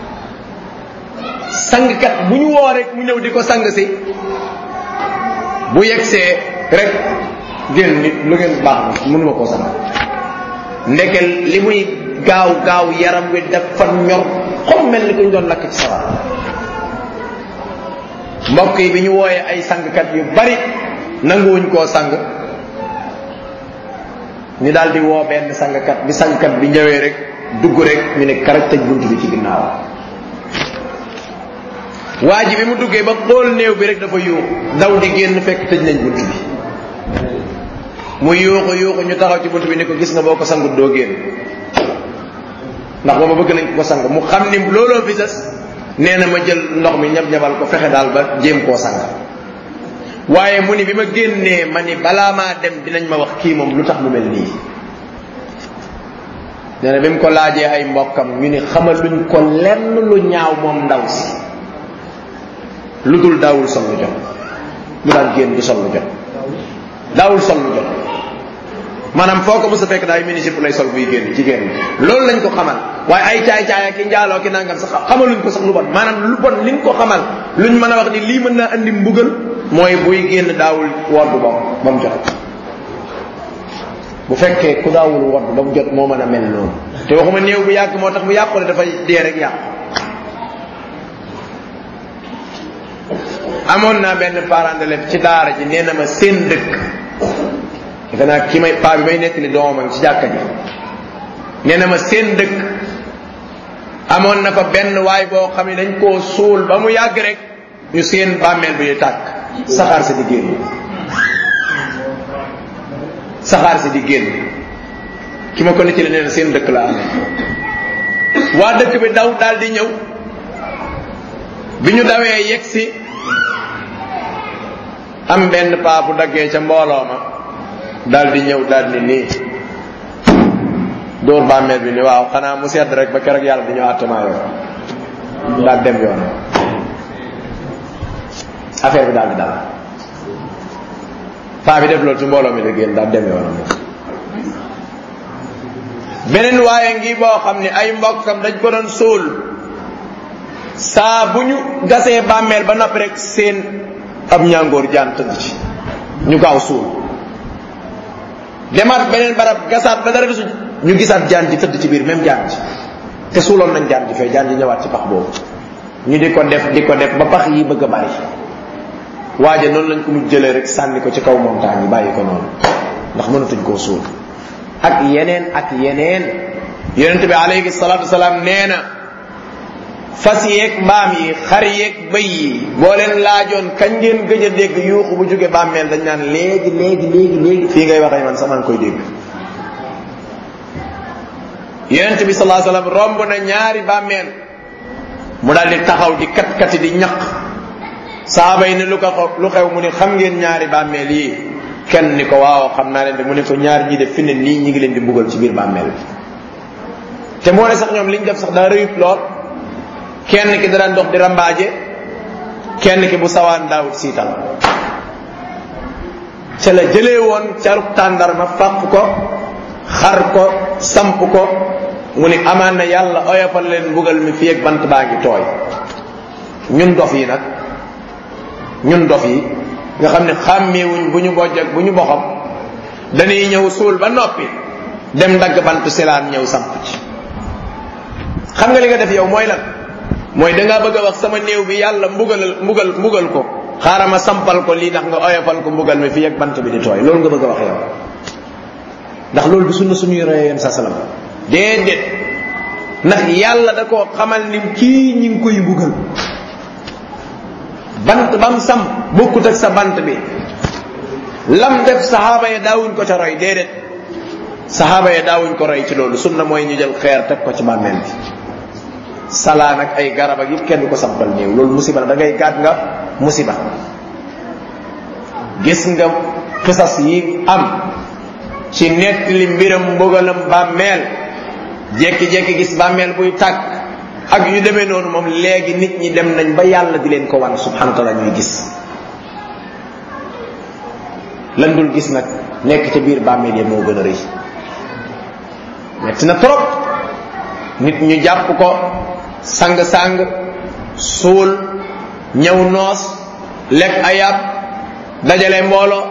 sangkat bu ñu woo rek mu ñëw di ko sang si bu yegsee rek génn nit lu ngeen baax na mënuma koo sang ndekel li muy gaaw gaaw yaram wi dafa ñor xom mel ni ku ñu doon lakk ci sawar. mbokk yi bi ñu wooyee ay sangkat yu bari nanguwuñ koo sang ñu daal di woo benn sangkat bi sangkat bi ñëwee rek dugg rek ñu ne karaj tëj bunt bi ci ginnaaw. waa ji bi mu duggee ba xool néew bi rek dafa yuuxu daw di génn fekk tëj nañ bunt bi mu yuuxu ñu taxaw ci bunt bi ni ko gis nga boo ko sangut doo génn ndax booba bëgg nañ ko sang mu xam ni looloo fi sës. nee na ma jël ndox mi ñab-ñabal ko fexe daal ba jéem koo sang waaye mu ni bi ma génnee ma ni balaa maa dem dinañ ma wax kii moom lu tax mu mel nii. nee na bi mu ko laajee ay mbokkam ñu ni xamaluñ ko lenn lu ñaaw moom ndaw si lu dul daawul sol lu jot lu daan génn di sol lu jot daawul sol lu jot maanaam foo ko mos a fekk daay municipal lay sol buy génn jigéen loolu lañ ko xamal waaye ay caay-caay ak ki njaaloo ki nangam sax xamaluñ ko sax lu bon maanaam lu bon liñ ko xamal luñ mën a wax ni lii mën naa andi mbugal mooy buy génn daawul woddu ba mu jot. bu fekkee ku daawul woddu ba mu jot moo mën a mel noonu te waxuma néew bu yàgg moo tax bu yàqule dafay dee rek yàqu. amoon naa benn parent d'élève ci daara ji nee na ma seen dëkk defe naa ki may paa bi may nettali doomam ci jàkka ji nee na ma seen dëkk amoon na fa benn waay boo xam ne dañ koo suul ba mu yàgg rek ñu seen bàmmeel bi di tàkk saxaar si di génn ki ma ko nettali nee na seen dëkk la amee waa dëkk bi daw daal di ñëw bi ñu dawee yegg si am benn paa bu daggee ca mbooloo ma daal di ñëw daal di nii dóor bàmmeel bi ni waaw xanaa mu sedd rek ba keroog yàlla di ñëw àttamaa yoon daal dem yoon affaire bi daal di dal paa bi def loolu ci mbooloo mi la génn daal dem yoonam. beneen waaye ngi boo xam ne ay mbokkam dañ ko doon suul saa bu ñu gasee bàmmeel ba noppi rek seen ab ñàngoor jaan tëdd ci ñu gaaw suul demaat beneen barab gasaat ba dara desu ñu gisaat jaan ji tëdd ci biir même jaan ji te suuloon nañ jaan ji fee jaan ji ñëwaat ci pax boobu ñu di ko def ba pax yi bëgg a bari waaje noonu lañ ko mu jëlee rek sànni ko ci kaw montagne yi bàyyi ko noonu ndax mënatuñ koo suul ak yeneen yonent bi alayhi salaatu wasalaam nee na fas yeeg mbaam yi xar yeeg bëy yi boo leen laajoon kañ ngeen gëj a dégg yuuxu bu jóge bàmmeel dañ naan léegi fii ngay waxee man sax maa ngi koy dégg. yonent bi sallallahu alayhi wasallam romb na ñaari bàmmeel mu daal di taxaw di kat di ñaq saaba yi ne lu xew mu ne xam ngeen ñaari bàmmeel yi kenn ni ko waaw xam naa leen de mu ne ko ñaar ñi def fi ne nii ñi ngi leen di mbugal ci biir bàmmeel bi te moo ne sax ñoom liñ def sax daa rëyut lool. kenn ki daan dox di rambaaje kenn ki bu sawaan daawut siital ca la jëlee woon caruk tàndarma fàq ko xar ko samp ko mu ni amaan na yàlla oyofal leen mbugal mi fii ak bant baa ngi tooy. ñun dof yi nga xam ne xàmmeewuñ bu ñu bojj ak bu ñu boxam dañuy ñëw suul ba noppi dem dagg bant silaan ñëw samp ci. xam nga li nga def yow mooy lan mooy dangaa bëgg a wax sama néew bi yàlla mbugal ko xaaral ma sampal ko lii ndax nga oyofal ko mbugal mi fii ak bant bi di tooy loolu nga bëgg a wax yow ndax loolu du sunna suñuy royee yéen sa salam déedéet ndax yàlla da koo xamal ni kii ñi ngi koy mbugal bant bam samp bokkut ak sa bant bi lam def saxaaba ya daawuñ ko ca roy déedéet saxaaba ya daawuñ ko roy ci loolu sunna mooy ñu jël xeer teg ko ci bàmmeel bi salaan ak ay garab ak yëpp kenn ko sampal néew loolu musiba la da ngay gàtt nga musiba. gis nga xisas yi am ci nettali mbiram mbugalam bàmmeel jekki-jekki gis bàmmeel buy tàkk ak yu demee noonu moom léegi nit ñi dem nañ ba yàlla di leen ko wan subhanahu wa taala ñuy gis lan dul gis nag nekk ca biir bàmmeel ya moo gën a rëy metti na trop nit ñu jàpp ko sang-sang suul ñëw noos lekk ayab dajale mbooloo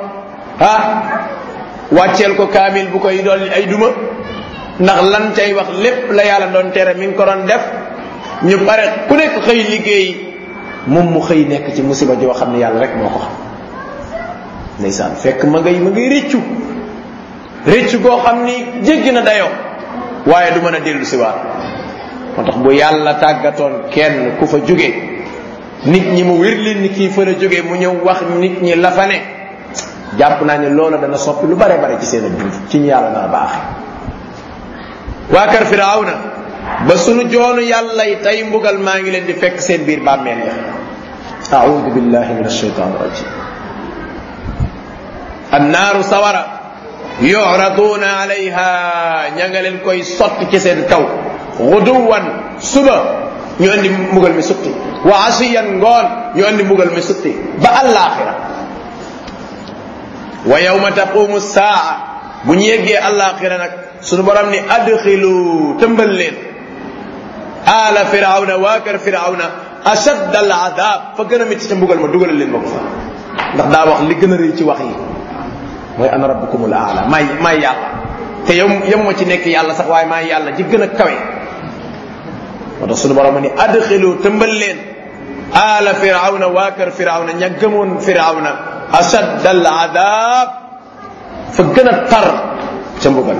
wàcceel ko kaamil bu koy dolli ay duma ndax lan cay wax lépp la yàlla doon tere mi ngi ko doon def ñu pare ku nekk xëy liggéey moom mu xëy nekk ci musiba joo xam ne yàlla rek moo ko xam ndeysaan fekk ma ngay réccu goo xam ni jéggi na dayoo waaye du mën a dellu si waat moo tax bu yàlla tàggatoon kenn ku fa jóge nit ñi mu wér leen ni kii fa la jóge mu ñëw wax nit ñi la fa ne jàpp naa ne loola dana soppi lu bare bare ci seen dund ci ñu yàlla dana baax waa kër Firawna ba sunu joonu yàlla yi tey mbugal maa ngi leen di fekk seen biir bàmmeel ya a'udhu billahi minash shaitanir rajim annaaru sawara yu'raduna alayha ña nga leen koy sotti ci seen kaw guduwan suba ñu andi mbugal mi sutti wa asiyan ngoon ñu andi mbugal mi sutti ba àllaaxira wa yawma taqumu saa bu ñu yeggee àllaaxira nag sunu borom ni adxilu tëmbal leen ala firawna waa kër firawna ashad al adab fa gën a métti ca mbugal ma dugalal leen ma ko fa ndax daa wax li gën a rëy ci wax yi mooy ana rabbukumul aala maay yàlla te yem ma ci nekk yàlla sax waaye maay yàlla ji gën a kawe moo tax sunu borom ni adxilu tëmbal leen ala firawna waa kër firawna ña gëmoon firawna ashad al adab fa gën a tar ca mbugal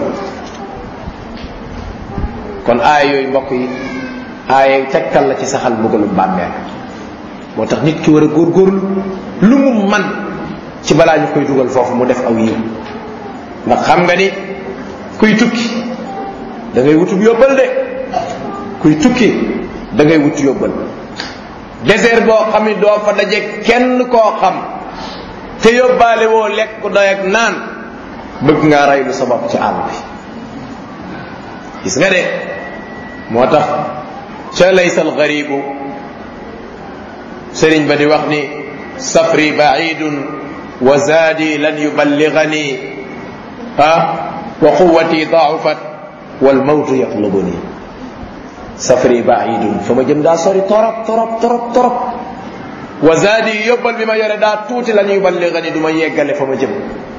kon aaya yooyu mbokk yi aaya tegtal la ci saxal mbugalu bàmmeel moo tax nit ki war a góorgóorlu lu mu man ci balaa ñu koy dugal foofu mu def aw yiw ndax xam nga ni kuy tukki da ngay wutub yóbbal de kuy tukki da ngay wut yóbbal désert boo xam ni doo fa daje kenn koo xam te yóbbaale woo lekk doy ak naan bëgg ngaa raylu sa bopp ci àll bi gis nga de moo tax ca laysa algaribu sëriñ ba di wax ni safri baidun wa zaadi lan yuballigani wa quwwati daafat wal mawtu yatlubuni safri baidun fa ma jëm daa sori torop wa zaadi yóbbal bi ma yore daa tuuti lan yuballigani du ma yeggale fa ma jëm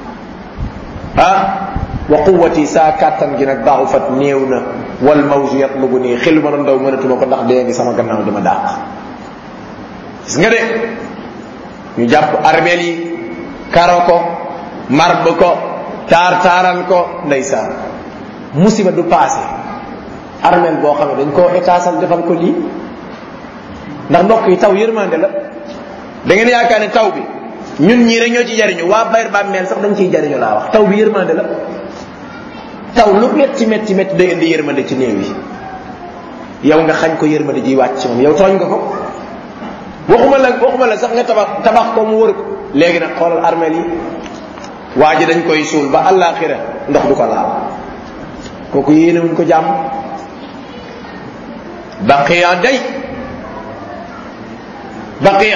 wa quwwati saa kàttan gi nag daafat néew na wal mawtu yatlubuni xel ma doon daw mënatuma ko ndax dee ngi sama gannaaw dama dàq gis nga de ñu jàpp armeel yi karo ko marb ko taar-taaral ko ndeysaan musiba du passé armeel boo xam ne dañ koo étaasal defal ko lii ndax mbokk yi taw yërmande la da ngeen yaakaar ne taw bi ñun ñii rek ñoo ci jariñu waa bayr bàmmeel sax dañ ciy jariñu laa wax taw bi yërmande la taw lu metti day indi yërmande ci néew yi yow nga xañ ko yërmande ji wàcc ci moom yow tooñ nga ko waxuma la sax nga tabax ko mu wër ko léegi nag xoolal armeel yi waa ji dañ koy suul ba àllaaxira ndox du ko laal kooku yéene wuñ ko jàmm baqiya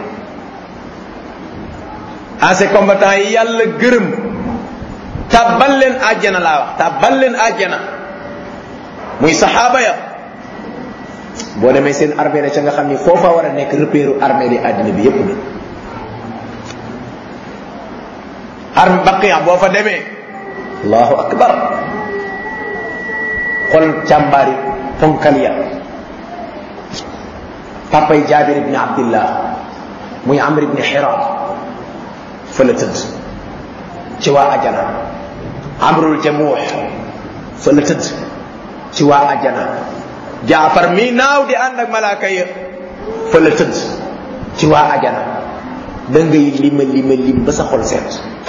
ancien combattant yi yàlla gërëm tàbbal leen àjjana laa wax tàbbal leen àjjana muy saxaaba ya boo demee seen armée ca nga xam ni foofa war a nekk repéru armée yi àddina bi yépp na baqiya boo fa demee allahu akbar xol càmbaari ponkal ya papay Jaabir ibni Abdillah muy Amr ibni Hiram fa la tëdd ci waa ajana Amrul Jamuux fa la tëdd ci waa ajana Jaafar mi naaw di ànd ak malaaka ya fa la tëdd ci waa ajana da ngay lim ba sa xol seet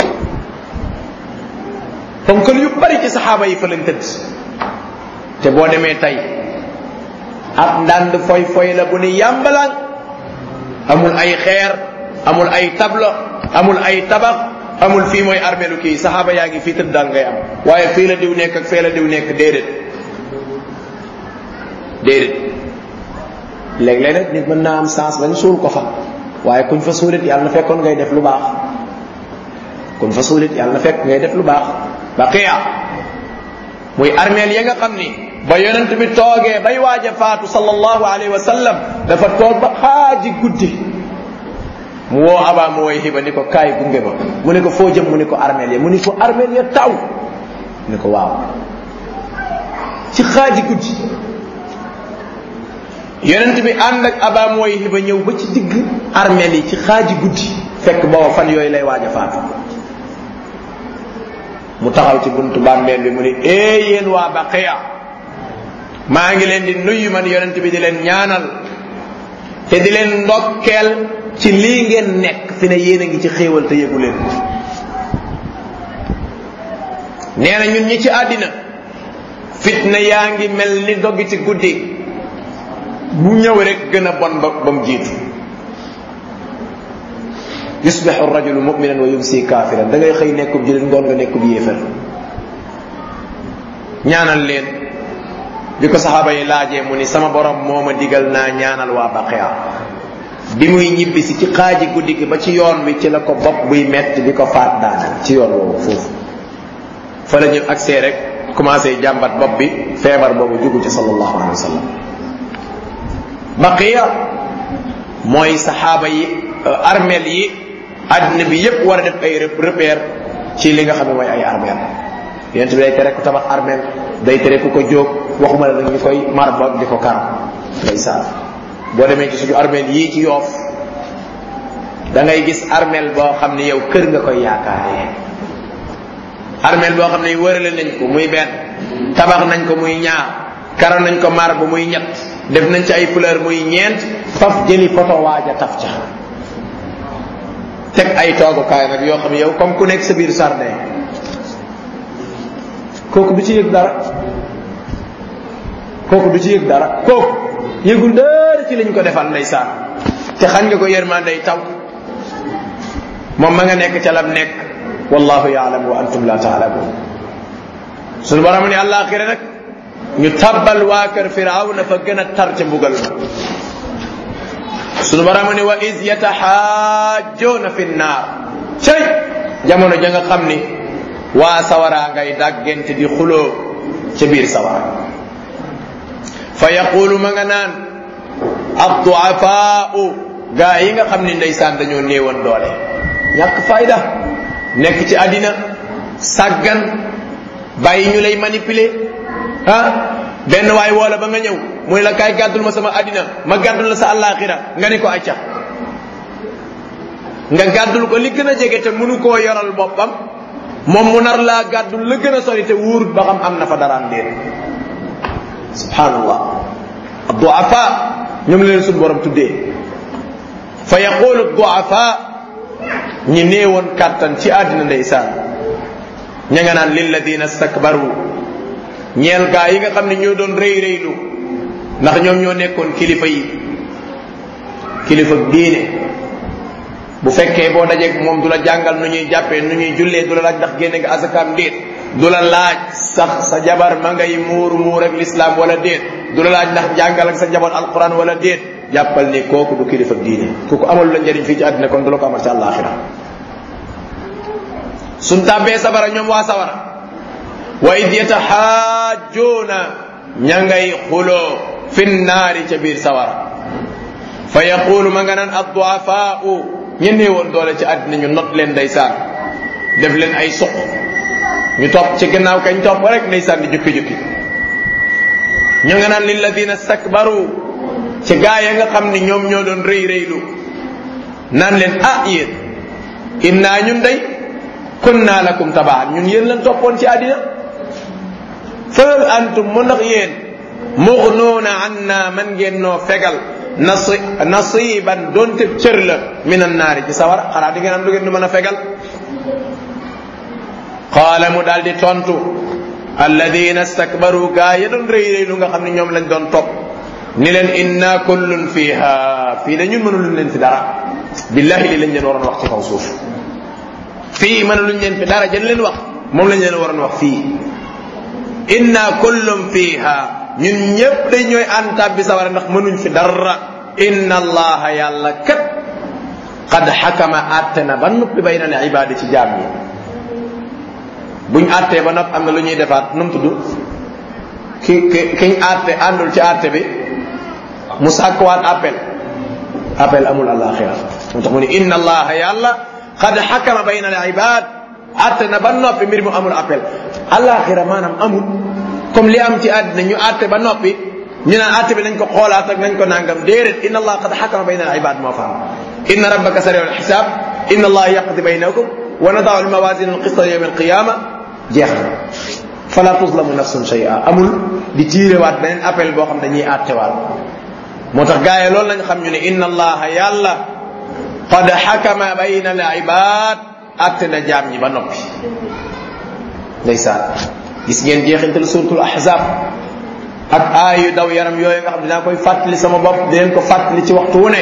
ponkal yu bari ci saxaaba yi fa lañ tëdd te boo demee tey ab ndànd foy la bu ni yàmbalaan amul ay xeer amul ay tablo amul ay tabax amul fii mooy armeelu kii saxaaba yaa ngi fii tëdd daal ngay am waaye fii la diw nekk ak fee la diw nekk déedéet léeg-léeg nag nit mën naa am sens bañ suul ko fa waaye kuñ fa suulit yàlla na fekkoon ngay def lu baax kuñ fa suulit yàlla na fekk ngay def lu baax. baqiya muy armeel ya nga xam ni ba yonent bi toogee bay waaj a faatu sallallahu alayhi wa sallam dafa toog ba xaaji guddi mu woo Aba Muwayhiba ni ko kaay gunge ma mu ne ko foo jëm mu ne ko armeel ya mu ne ko armeel ya taw mu ne ko waaw ci xaaji guddi yonent bi ànd ak Aba Muwayhiba ñëw ba ci digg armeel yi ci xaaji guddi fekk booba fan yooyu lay waaj a faatu mu taxaw ci buntu bàmmeel bi mu ne yéen waa Baqiya maa ngi leen di nuyu man yonent bi di leen ñaanal te di leen ndokkeel ci lii ngeen nekk fi ne yéen a ngi ci xéewal te yëgu leen nee na ñun ñi ci àddina fitna yaa ngi mel ni doggi ci guddi bu ñëw rek gën a bon ba mu jiitu yusbixu rajulu muminan wa yumsi kaafiran da ngay xëy nekkub jullit ngoon nga nekkub yéefar ñaanal leen bi ko saxaaba yi laajee mu ni sama borom moo ma digal naa ñaanal waa Baqiya bi muy ñibbisi ci xaaji guddi gi ba ci yoon wi ci la ko bopp buy metti di ko faat daanal ci yoon woowu foofu fa la ñu agsee rek commencé jàmbat bopp bi feebar boobu jugu ci sallallahu alayhi wa sallam. Baqiya mooy saxaaba yi armeel yi àddina bi yépp war a def ay repère ci li nga xam ne mooy ay armeel yonent bi day tere ku tabax armeel day tere ku ko jóg waxuma la nag ñu koy marboog di ko kar day saaf boo demee ci suñu armeel yii ci Yoof da ngay gis armeel boo xam ne yow kër nga koy yaakaaree armeel boo xam ne wërale nañ ko muy benn tabax nañ ko muy ñaar kara nañ ko marbre muy ñett def nañ ci ay fleur muy ñeent faf jëli photo waaja taf ca teg ay toogukaay nag yoo xam ne yow comme ku nekk sa biir jardin kooku du ci yëg dara kooku yëgul dara ci lañ ko defal ndeysaan te xañ nga ko yërmandey taw moom ma nga nekk ca lam nekk wallahu yaalamu wa antum la taalamun sunu borom ni àllaaxira nag ñu tabbal waa kër Firawna fa gën a tar ca mbugal ma sunu borom ni wa iz yataxaajoona fi nnaar cey jamono ja nga xam ni waa sawara ngay dàggante di xuloo ca biir sawara fa yaqulu ma nga naan adduafaau gaa yi nga xam ni ndeysaan dañoo néewoon doole ñàkk fayda nekk ci àddina sàggan bàyyi ñu lay manipuler benn waay woola ba nga ñëw muy la kaay gàddul ma sama àddina ma gàddul la sa àllaaxira nga ni ko acca nga gàddul ko li gën a jege te mënu koo yoral boppam moom mu nar laa gàddul la gën a sori te wóorut ba xam am na fa daraan déet subhanallah duafa ñoom leen suñu borom tuddee fa yaqulu duafa ñi néewoon kàttan ci àddina ndeysaan ña nga naan lilladina stakbaru ñeel gaa yi nga xam ne ñoo doon rëy rëylu ndax ñoom ñoo nekkoon kilifa yi kilifa diine bu fekkee boo dajeeg moom du la jàngal nu ñuy jàppee nu ñuy jullee du la laaj ndax génne nga asakaam déet du la laaj sax sa jabar ma ngay muur ak l'islam wala déet du la laaj ndax jàngal ak sa njaboot alquran wala déet jàppal ni kooku du kilifa diine kooku amalu la njëriñ fii ci àddina kon du la ko amal ci àllaaxira suñ tàbbee sabara ñoom waa sawara wa id yataxaajoona ña ngay xuloo fi naari ca biir sawara fa yaqulu ma nga naan adduafaau ñi néewoon doole ci àddina ñu not leen ndeysaan def leen ay suq ñu topp ci gannaaw kañ topp rek ndeysaan di jukki-jukki ñu nga naan lilladina stakbaru ci gaa ya nga xam ni ñoom ñoo doon rëy rëylu naan leen yéen innaa ñun day kunna lakum tabaan ñun yéen lan toppoon ci àddina fal antum mu ndax yéen mughnuuna anna man ngeen noo fegal nasiban doonte cër la min annaari ci sawara xanaa di ngeen am lu ngeen du mën a fegal qaala mu daal di tontu alladina stakbaru gaa ya doon rëy rëy lu nga xam ne ñoom lañ doon topp ni leen inna kullun fiha fii de ñun mënul leen fi dara billahi li lañ leen waroon wax ci kaw suuf fii mën luñ leen fi dara jën leen wax moom lañ leen waroon wax fii inna kullum fiha ñun ñëpp dañ ñooy ànd tàbbi sawara ndax mënuñ fi dara inna allaha yàlla kat qad xakama àtte na ba noppi bayna al ibaadi ci jaam yi buñ àttee ba nopp am na lu ñuy defaat nu mu tudd kiñ àtte àndul ci àtte bi mu sàkkuwaat appel amul alaxira moo tax mu ne inna allaha yàlla qad xakama bayna al ibaad àtte na ba noppi mbir mu amul appel alaxira maanaam amul comme li am ci àddina ñu àtte ba noppi ñu naan àtte bi nañ ko xoolaat ak nañ ko nangam déedéet inna allaha qad xakama bayna al ibaad moo fa am inna rabbaka sari'ul xisaab inna allaha yaqdi baynakum wa nada'u al mawazin al qista yawm al qiyama jeex na fala tuzlamu nafsun shay'a amul di tiirewaat beneen appel boo xam dañuy àttewaat moo tax gars yi loolu lañ xam ñu ne inna allaha yàlla qad xakama bayna al ibaad àtte na jaam ñi ba noppi ndeysaan gis ngeen jeexintal suratul ahzab ak aayu daw yaram yooyu nga xam dinaa koy fàttali sama bopp di leen ko fàttali ci waxtu wu ne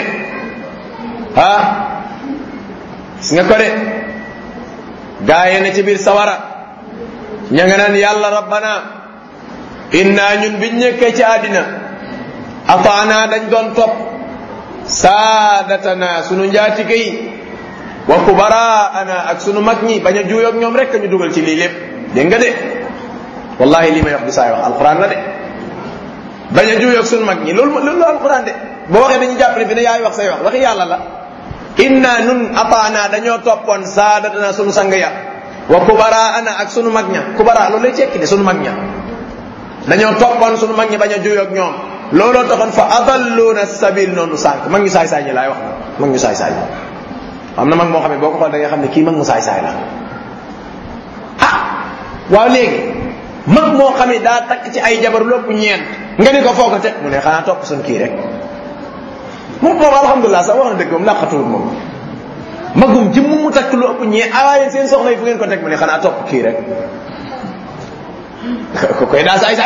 gis nga ko de gaa yi ne ci biir sawara ña nga naan yàlla rabbana inna ñun biñ nekkee ci àddina ataana dañ doon topp saadatana sunu njaatige yi wa kubaraana ak sunu mag ñi bañ a juuyoog ñoom rek ñu dugal ci lii lépp dégg nga de wallahi lii may wax di saay wax alquran la de bañ a juuyoog sunu mag ñi loolu alquran de boo waxee dañu jàpp ne fi ne yaay wax say wax waxi yàlla la inna nun ataana dañoo toppoon saadatana sunu sang ya wa kubaraana ak sunu mag ña kubara loolu lay cekki de sunu mag ña dañoo toppoon sunu mag ñi bañ a juuyoog ñoom looloo taxoon fa adalluuna sabil noonu sànq mag ñu saay-saay ñi laay wax na mag ñu saay-saay am na mag moo xam ne boo ko xool da nga xam ne kii mag mu saay-saay la waaw léegi mag moo xam ne daa takk ci ay jabar lépp ñeent nga ni ko foo ko teg mu ne xanaa topp suñ kii rek moom alhamdulilah sax wax na dëgg moom laqatuwul moom magum jëm mu takk lu ëpp ñeent awaaye seen soxna yi fu ngeen ko teg mu ne xanaa topp kii rek ko koy daa saay-saay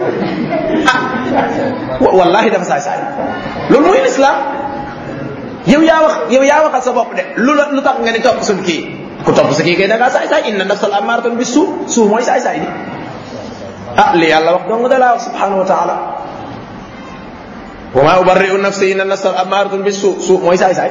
wallahi dafa saay-saay loolu mooy l'islam yow yaa waxal sa bopp de lu tax nga ni topp suñ kii ku topp sa kii kay da ngaa saay-saay inna nafsal amaaratun bi suu mooy saay-saay di li yàlla wax dong da laa wax subhanahu wa taala wa ma ubarri'u nafsi inna nafsal amaaratun bi suu mooy saay-saay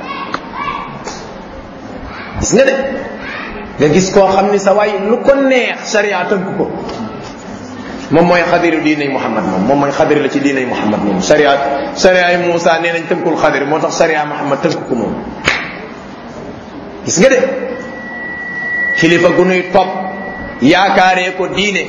gis nga de nga gis koo xam ni sa waay lu ko neex sharia tënk ko moom mooy xadiru diinay Muhammad moom mooy xadir la ci diinay Muhammad moom sharia yi Muusa nee nañ tënkul xadir moo tax sharia Muhammad tënk ko moom gis nga de kilifa gu nuy topp yaakaaree ko diine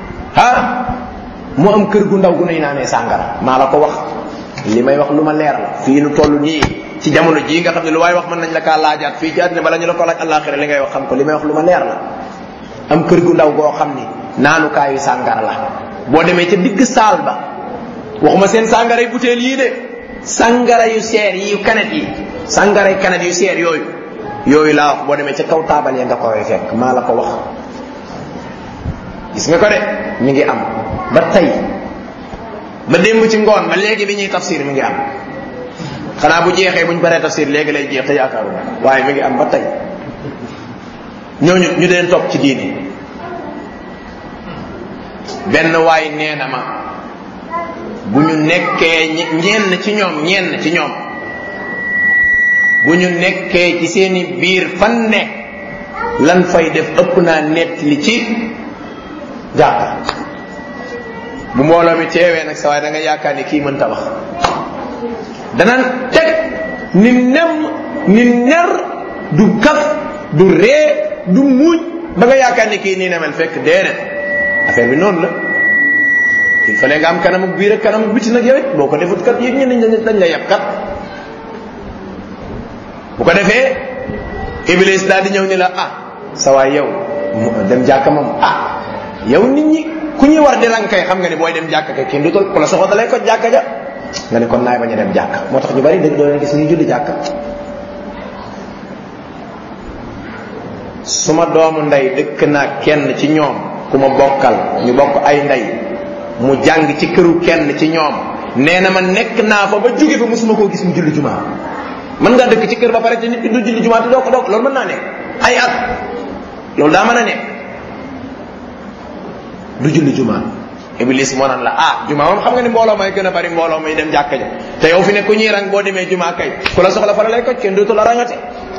mu am kër gu ndaw gu nuy naanee sàngara maa la ko wax li may wax lu ma leer la fii nu toll nii ci jamono jii nga xam ne lu waay wax mën nañ la kaa laajaat fii ci àddina bala ñu la ko laaj àllaaxira li ngay wax xam ko li may wax lu ma leer la am kër gu ndaw goo xam ni naanukaayu sàngara la boo demee ca digg saal ba waxuma seen sàngara yu butéel yii de sàngara yu seer yi kanet yi sàngara yu kanet yu seer yooyu laa wax boo demee ca kaw taabal ya nga koy fekk maa la ko wax gis nga ko de mi ngi am ba tey ba démb ci ngoon ba léegi bi ñuy tafsir mi ngi am xanaa bu jeexee buñ baree tafsir léegi lay jeex te yaakaaruma waaye mi ngi am ba tey ñooñu ñu leen topp ci diine benn waay nee na ma bu ñu nekkee ñenn ci ñoom bu ñu nekkee ci seeni biir fan ne lan fay def ëpp naa nett li ci jàkka bu mbooloo mi teewee nag sa waay da nga yaakaar ni kii mënta wax danaan teg ni ner du kaf du ree du muuñ ba nga yaakaar ni kii nii ne mel fekk déedéet affaire bi noonu la il fallait nga am kanam ak biir ak kanam ak biti nag yow it boo ko defut kat yéen ñenn dañ la yab kat bu ko defee Iblis daal di ñëw ni la sa waay yow dem jàkka moom yow nit ñi ku ñuy war di rankay xam nga ni booy dem jàkka kay kenn du ko la soxla dalay ko jàkka ja nga ne kon naay bañ a dem jàkka moo tax ñu bari dëgg doo leen gis ñuy julli jàkka suma doomu ndey dëkk naa kenn ci ñoom ku ma bokkal ñu bokk ay ndey mu jàng ci këru kenn ci ñoom nee na ma nekk naa fa ba jóge fa musuma koo gis mu julli jumaa mën nga dëkk ci kër ba pare te nit ki du julli jumaa te doo ko loolu mën naa nekk ay at loolu daa mën a nekk du julli jumaa iblis moo naan la jumaa moom xam nga ni mbooloo may gën a bari mbooloo may dem jàkka ja te yow fi ne ku ñuy rang boo demee jumaa kay ku la soxla fa la lay koj kenn dootu la rangate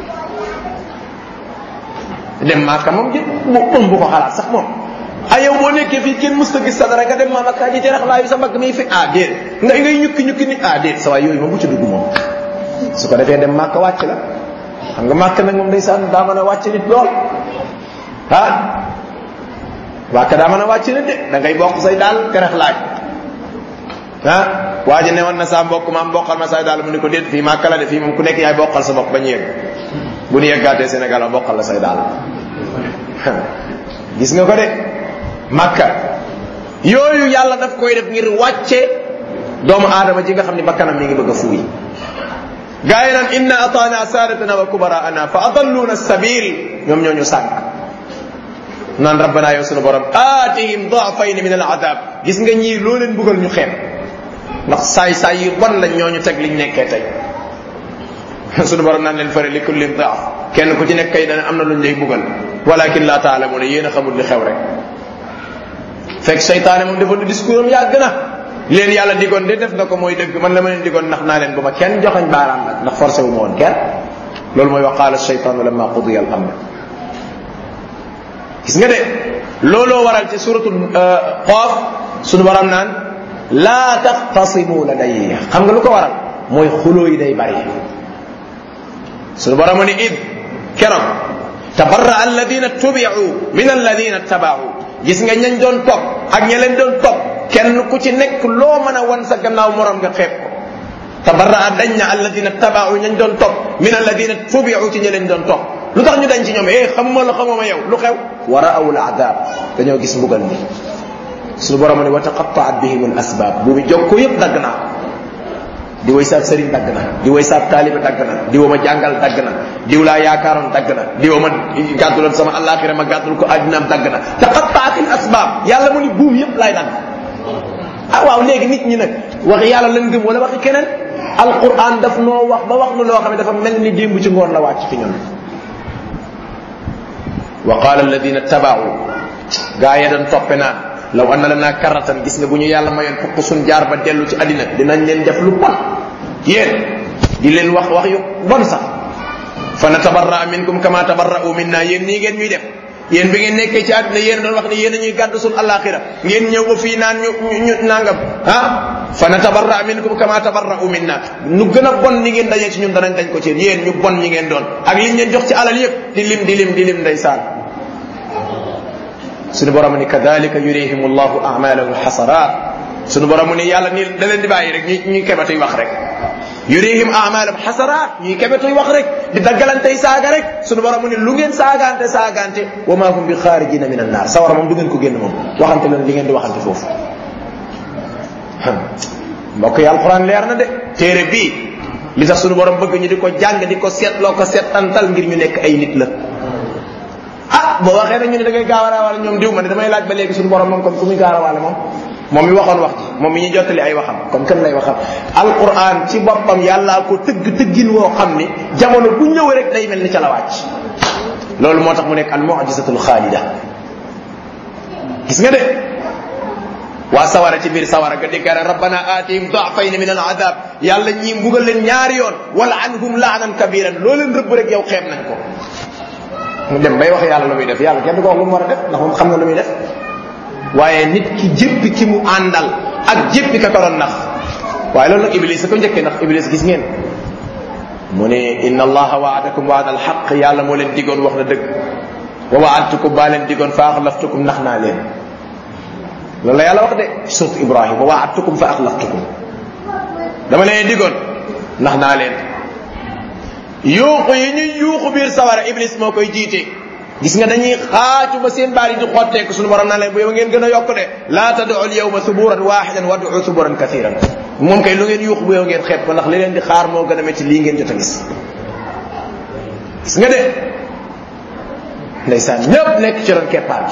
dem Màkka moom moom bu ko xalaat sax moom yow boo nekkee fii kenn mës ta gis sa dara nga dem ma Makka ji te rax laayu sa mbagg mi fi déet ngay ñukki ni déet sa waay yooyu moom bu ci dugg moom su ko defee dem Màkka wàcc la xam nga Màkka nag moom ndeysaan daa mën a wàcc nit lool Màkka daa mën a wàcc nit de da ngay bokk say daal te rax laaj waa ji ne woon na sa mbokk maam bokkal ma say daal mu ni ko déet fii Màkka la de fii moom ku nekk yaay bokkal sa bopp ba ñu yegg bu ñu yeggaatee Sénégal bokkal la say daal gis nga ko de Makka yooyu yàlla daf koy def ngir wàcce doomu aadama ji nga xam ne bakkanam mi ngi bëgg a fuuy gaa yi naan inna ataana saadatana wa kubaraana fa adalluna sabil ñoom ñoo ñu sànq naan rabbana yow sunu borom aatihim daafayn min al adab gis nga ñii loo leen buggal ñu xeeb ndax saay yu bon lañ ñoo ñu teg liñ nekkee tey sunu borom naan leen fare li kullin daaf kenn ku ci nekk kay dana am na luñ lay buggal walakin la taalamuuna yéen a xamul li xew rek fekk seytaane moom defoon na discours am yàgg na leen yàlla digoon de def na ko mooy dëgg man la ma leen digoon ndax naa leen ba ma kenn joxañ baaraam nag ndax forcé wu ma woon kenn loolu mooy wa qaala shaytaanu lamma qudiya al amr gis nga de looloo waral ci suratul Qaaf sunu borom naan laa taxtasimu ladayya xam nga lu ko waral mooy xuloo yi day bari sunu borom ni id keroog tabarra alladina tubi'u min alladina taba'u gis nga ñañ doon topp ak ña leen doon topp kenn ku ci nekk loo mën a wan sa gannaaw morom nga xeeb ko tabarra dañ na alladina taba'u ñañ doon topp min alladina tubi'u ci ña leen doon topp lu tax ñu dañ ci ñoom xamuma la xamuma yow lu xew wa ra'aw al'adab dañoo gis mbugal mi suñu borom ne wa taqatta'at bihim al asbab bu mi jokkoo yëpp dagg naa di way saab sëriñ dagg na di way saab taaliba dagg na di wa ma jàngal dagg na diw laa yaakaaroon dagg na di wa ma gàdduloon sama àllaaxira ma gàddul ko àddinaam dagg na taqatta'atil asbaab yàlla mu ni buum yëpp laay dagg waaw léegi nit ñi nag waxi yàlla lan gëm wala waxi keneen alquran daf noo wax ba wax nu loo xam ne dafa mel ni démb ci ngoon la wàcc fi ñun wa qaala alladina taba'u gaa ya doon toppe naan law anna lana karratan gis nga bu ñu yàlla mayoon fukk suñ jaar ba dellu ci àddina dinañ leen def lu bon yéen di leen wax yu bon sax fa natabarra minkum kama tabarra'u minna yéen nii ngeen ñuy def yéen bi ngeen nekkee ci àddina yéen doon wax ne yéen a ñuy gàddu sul alaxira ngeen ñëw ba fii naan ñu nangam fa natabarra minkum kama tabarra'u minna nu gën a bon ni ngeen dajee ci ñun danañ dañ ko ci yéen ñu bon ñi ngeen doon ak liñ leen jox ci alal yëpp di lim ndeysaan suñu borom ni kadhalika yurihim allahu a'malahum hasarat suñu borom ni yàlla ni da leen di bàyyi rek ñuy kebatuy wax rek yurihim a'malahum hasarat ñuy kebatuy wax rek di daggalantey saaga rek suñu borom ni lu ngeen saagante wa ma hum bi kharijina min an-nar sawara moom du ngeen ko génn moom waxante leen li ngeen di waxante foofu mbokk yi alquran leer na de téere bii li tax suñu borom bëgg ñu di ko jàng di ko seetloo ko seetantal ngir ñu nekk ay nit la boo waxee nag ñu ne da ngay gaawarawaale ñoom diw ma ne damay laaj ba léegi suñu borom moom kon ku muy gaawarawaale moom mi waxoon wax ji moom mi ñu jottali ay waxam kon kan lay waxam alquran ci boppam yàllaa ko tëggin woo xam ni jamono bu ñëw rek day mel ni ca la wàcc loolu moo tax mu nekk al mu'jizatul xaalida gis nga de waa sawara ci biir sawara ga diggare rabbana aatihim da'fayn min al adab yàlla ñii mbugal leen ñaari yoon wala anhum la'nan kabiran loo leen rëbb rek yow xeeb nañ ko mu dem bay wax yàlla lu muy def yàlla kenn du ko wax lu mu war a def ndax moom xam na lu muy def waaye nit ki jéppi ki mu àndal ak jéppi ka ko doon nax waaye loolu nag iblis ko njëkkee ndax iblis gis ngeen mu ne inna allaha wa'adakum wa'da alhaq yàlla moo leen digoon wax na dëgg wa wa'adtukum baa leen digoon fa axlaftukum nax naa leen loolu la yàlla wax de surat ibrahim wa wa'adtukum fa axlaftukum dama leen digoon nax naa leen yuuxu yi ñuy yuuxu biir sawara iblis moo koy jiite gis nga dañuy xaaju ba seen baal yi di xotteeku suñu borom naa leen bu yow ngeen gën a yokk de laa tad'u al-yawma thuburan wahidan wad'u thuburan kathiran moom kay lu ngeen yuuxu bu yow ngeen xeeb ko ndax li leen di xaar moo gën a métti lii ngeen jot a gis nga de ndeysaan ñëpp nekk ci ron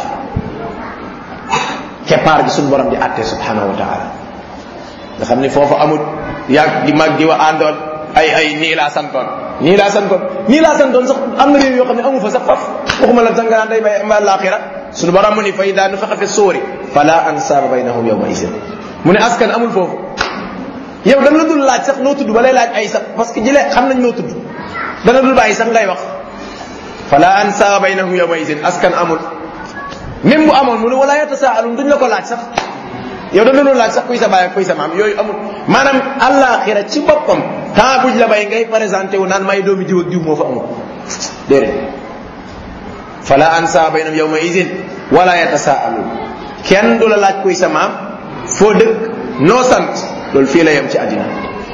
keppaar gi suñu borom di àtte subhanahu wa ta'ala nga xam ni foofu amul yàgg di mag di wa àndoon ay nii laa santoon nii laa santoon sax am na réew yoo xam ne amu fa sax faf waxuma la sax nga naan day bay am àllaaxira suñu borom mu ni fa idaa nufixa fi suuri fala ansaaba baynahum yawma idin mu ne askan amul foofu yow dañ la dul laaj sax noo tudd ba lay laaj ay sax parce que jëlee xam nañ noo tudd dana dul bàyyi sax ngay wax fala ansaaba baynahum yawma idin askan amul même bu amoon mu ne wala yatasaalun duñ la ko laaj sax yow dañ la dul laaj sax kuy sa baay ak kuy sa maam yooyu amul maanaam àllaaxira ci boppam temps buñ la bay ngay présenté wu naan may doomi jiw ak jiw moo fa amul déedéet fala ansaaba baynahum yawma idin wala yatasaalun kenn du la laaj kuy sa maam foo dëkk noo sant loolu fii la yem ci àddina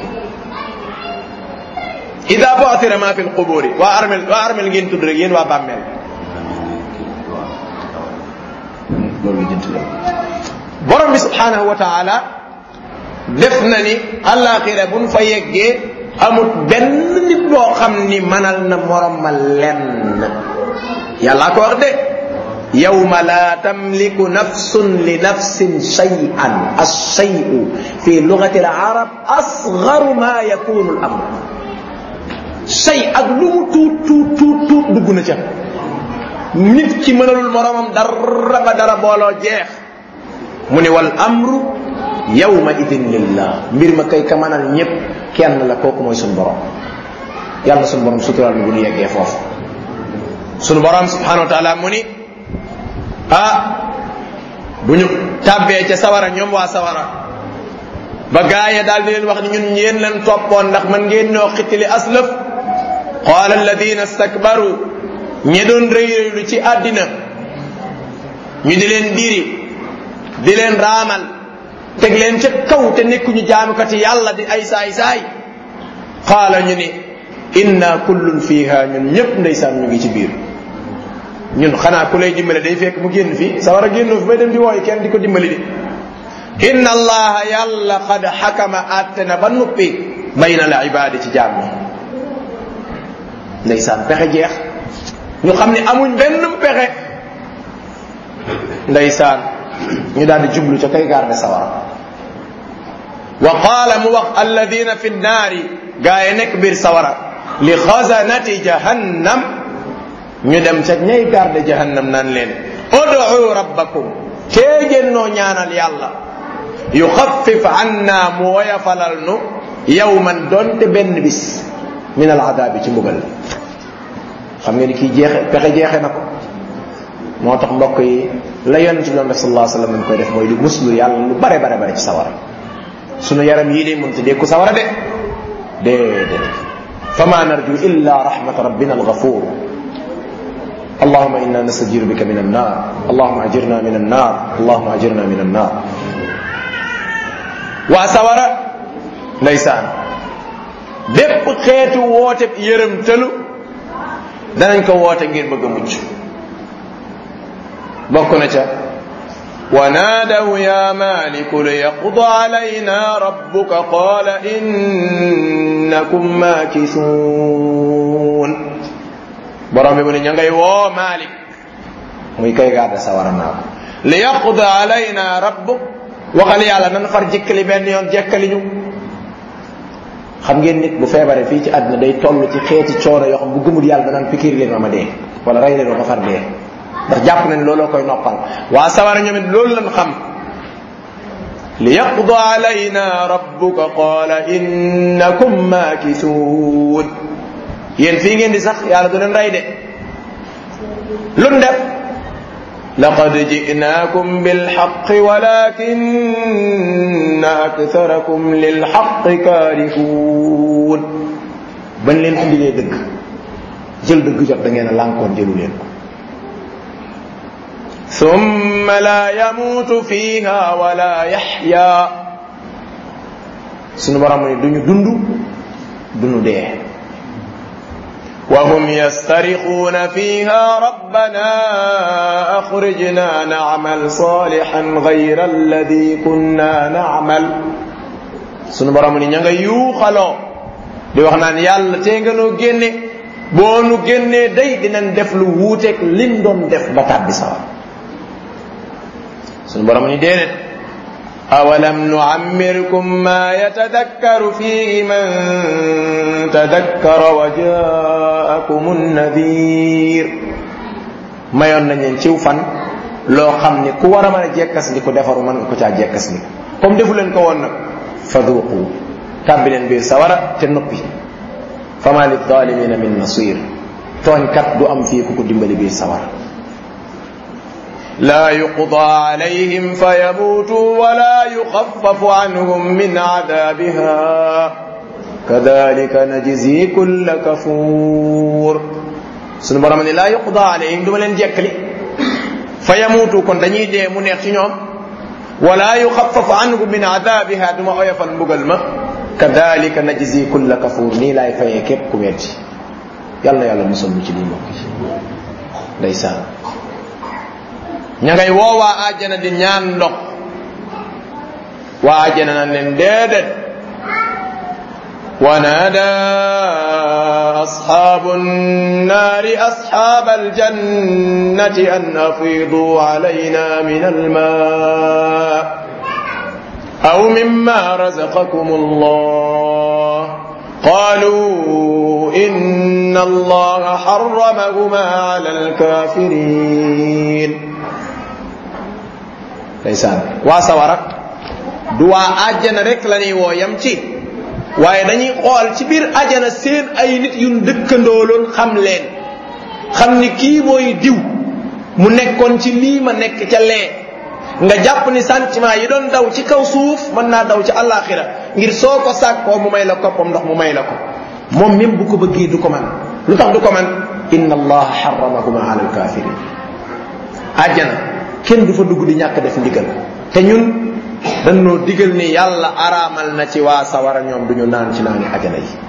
ida bu'thira ma fi lquburi waa armel ngeen tudd rek yéen waa bàmmeel loolu jënt la borom bi subhanahu wa taala def na ni àllaaxira buñ fa yeggee amul benn nit boo xam ni mënal na morom ma lenn yàllaa ko wax de yawma la tamliku nafsun li nafsin shay'an ash-shay'u fi lughati al-arab asgharu ma yakunu al-amr shay ak lu mu tuut dugg na ca nit ki mënalul moromam dara ba dara booloo jeex mu ne wal amru yawma idin lillah mbir ma kay ka mënal ñépp kenn la kooku mooy suñu borom yàlla suñu borom suturaal bu ñu yeggee foofu suñu borom subhanahu wa taala mu ni bu ñu tàbbee ca sawara ñoom waa sawara ba gaaya daal di leen wax ni ñun yéen leen toppoon ndax man ngeen ñoo xittili aslëf qaala alladina stakbaru ñe doon rëy ci àddina ñu di leen diri di leen raamal teg leen ca kaw te nekkuñu jaamukati yàlla di ay saay qaala ñu ni inna kullun fiha ñun ñëpp ndeysaan ñu ngi ci biir ñun xanaa ku lay dimbale day fekk mu génn fii sawara génnoo fi bay dem di wooyu kenn di ko dimbali di inna allaha yàlla qad xakama atte na ba nuppi bayna al ibaadi ci jaam ñi ndeysaan pexe jeex ñu xam ne amuñ benn pexe ndeysaan ñu daal di jublu ca kay garde sawara wa qaala mu wax alladina fi nnaari gaa yi nekk biir sawara li xazanati jahannam ñu dem ca ñay garde jahannam naan leen ud'u rabbakum teegeen noo ñaanal yàlla yuxaffif anna mu woyafalal nu yawman doonte benn bis min al adabi ci mbugal xam ngeen ni kii pexe jeexe na ko moo tax mbokk yi la yonent bi sallallahu alayhi wasallam ñu koy def mooy lu muslu yàlla lu bare ci sawara sunu yaram yii de mënta dékku sawara de déedéet fama narju illa rahmata rabbina alghafur allahumma inna nastajiru bika min annar allahumma ajirna min annar allahumma ajirna min annar waa sawara ndeysaan bépp xeetu woote yërëm tëlu danañ ko woote ngir bëgg a mucc bokk na ca wa naadaw ya maliku liyaqdi alayna rabbuka qaala innakum maakisuun borom bi mu ne ña ngay woo Malik muy kay garde sawara naa ko liyaqdi alayna rabbuk waxal yàlla nan far jikkali benn yoon jekkali ñu xam ngeen nit bu feebaree fii ci àdduna day toll ci xeeti coono yoo xam bu gëmul yàlla danaan pikiir leen ma dee wala rey leen ma far dee ndax jàpp nañ looloo koy noppal waa sawara ñoom it loolu lañ xam liyaqdi alayna rabbuka qaala innakum maakisuun yéen fii ngeen di sax yàlla du leen rey de luñ def laqad ji'naakum bilhaqqi walakinna aktharakum lilhaqqi kaarihuun bañ leen indilee dëgg jël dëgg jot da ngeen a lànkoon jëlu leen ko thumma la yamuutu fiha wala yaxya sunu borom ni duñu dund duñu dee wa hum yastarixuuna fiha rabbana axrijna nacmal salihan gayra alladi kunna nacmal sunu borom ni ña nga yuuxaloo di wax naan yàlla tee nga noo génne boo nu génnee day dinañ def lu wuuteeg liñ doon def ba tàbbi sawar sunu borom ni déedéet awalam nuammirkum ma yatadakkaru fihi man tadakkara wa jaakum an-nadhir mayoon nañ leen ciw fan loo xam ni ku war a mën a jekkas li ko defaru mën nga ko caa jekkas li comme defu leen ko woon nag faduqu tàbbi leen biir sawara te noppi fama lidh-dhalimina min nasir tooñkat du am fii ku ko dimbali biir sawara la yuqda alayhim fayamutu wala yukhaffafu anhum min adabiha kadhalika najzi kulla kafur sunu borom ne la yuqda alayhim duma leen jekkali fayamutu kon dañuy dee mu neex ci ñoom wala yukhaffafu anhum min adabiha duma oyofal mbugal ma kadhalika najzi kulla kafur nii laay fayee képp ku metti yàlla yàlla musal mu ci lii mbokk yi ndeysaan ña ngay woowaa àjjana di ñaan ndox waa àjjana nan leen déedéet wa naada asxaabu nnaari asxaaba aljannati an afiidu alayna min almaa aw mimma razaqakum allah qaalu inna allaha harramahuma ala alkaafiriin ndeysaan waa sawara du waa àjjana rek la ñuy woo yam ci waaye dañuy xool ci biir àjjana seen ay nit yu dëkkandooloon xam leen xam ni kii mooy diw mu nekkoon ci lii ma nekk ca lee nga jàpp ni sentiment yi doon daw ci kaw suuf mën naa daw ci àllaaxira ngir soo ko sàkkoo mu may la koppam ndox mu may la ko moom même bu ko bëggee du ko man lu tax du ko man inna allaha harramahuma ala alkafirin àjjana kenn du fa dugg di ñàkk def ndigal te ñun dañoo digal ni yàlla araamal na ci waa sawara ñoom duñu naan ci naani àjjana yi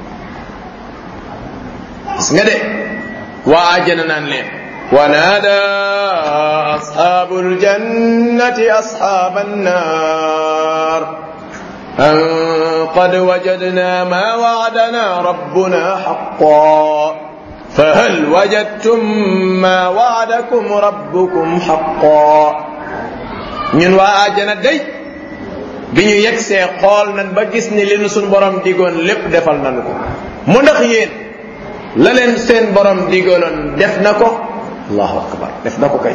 gis nga de waa àjjana naan leen ونادى أصحاب الجنة أصحاب النار أن قد وجدنا ما وعدنا ربنا حقا فهل وجدتم ما وعدكم ربكم حقا ñun waa àjjana day bi ñu yegsee xool nañ ba gis ni li nu suñ borom digoon lépp defal nañ ko mu ndax yéen la leen seen borom digaloon def na ko allahu akbar def na ko kay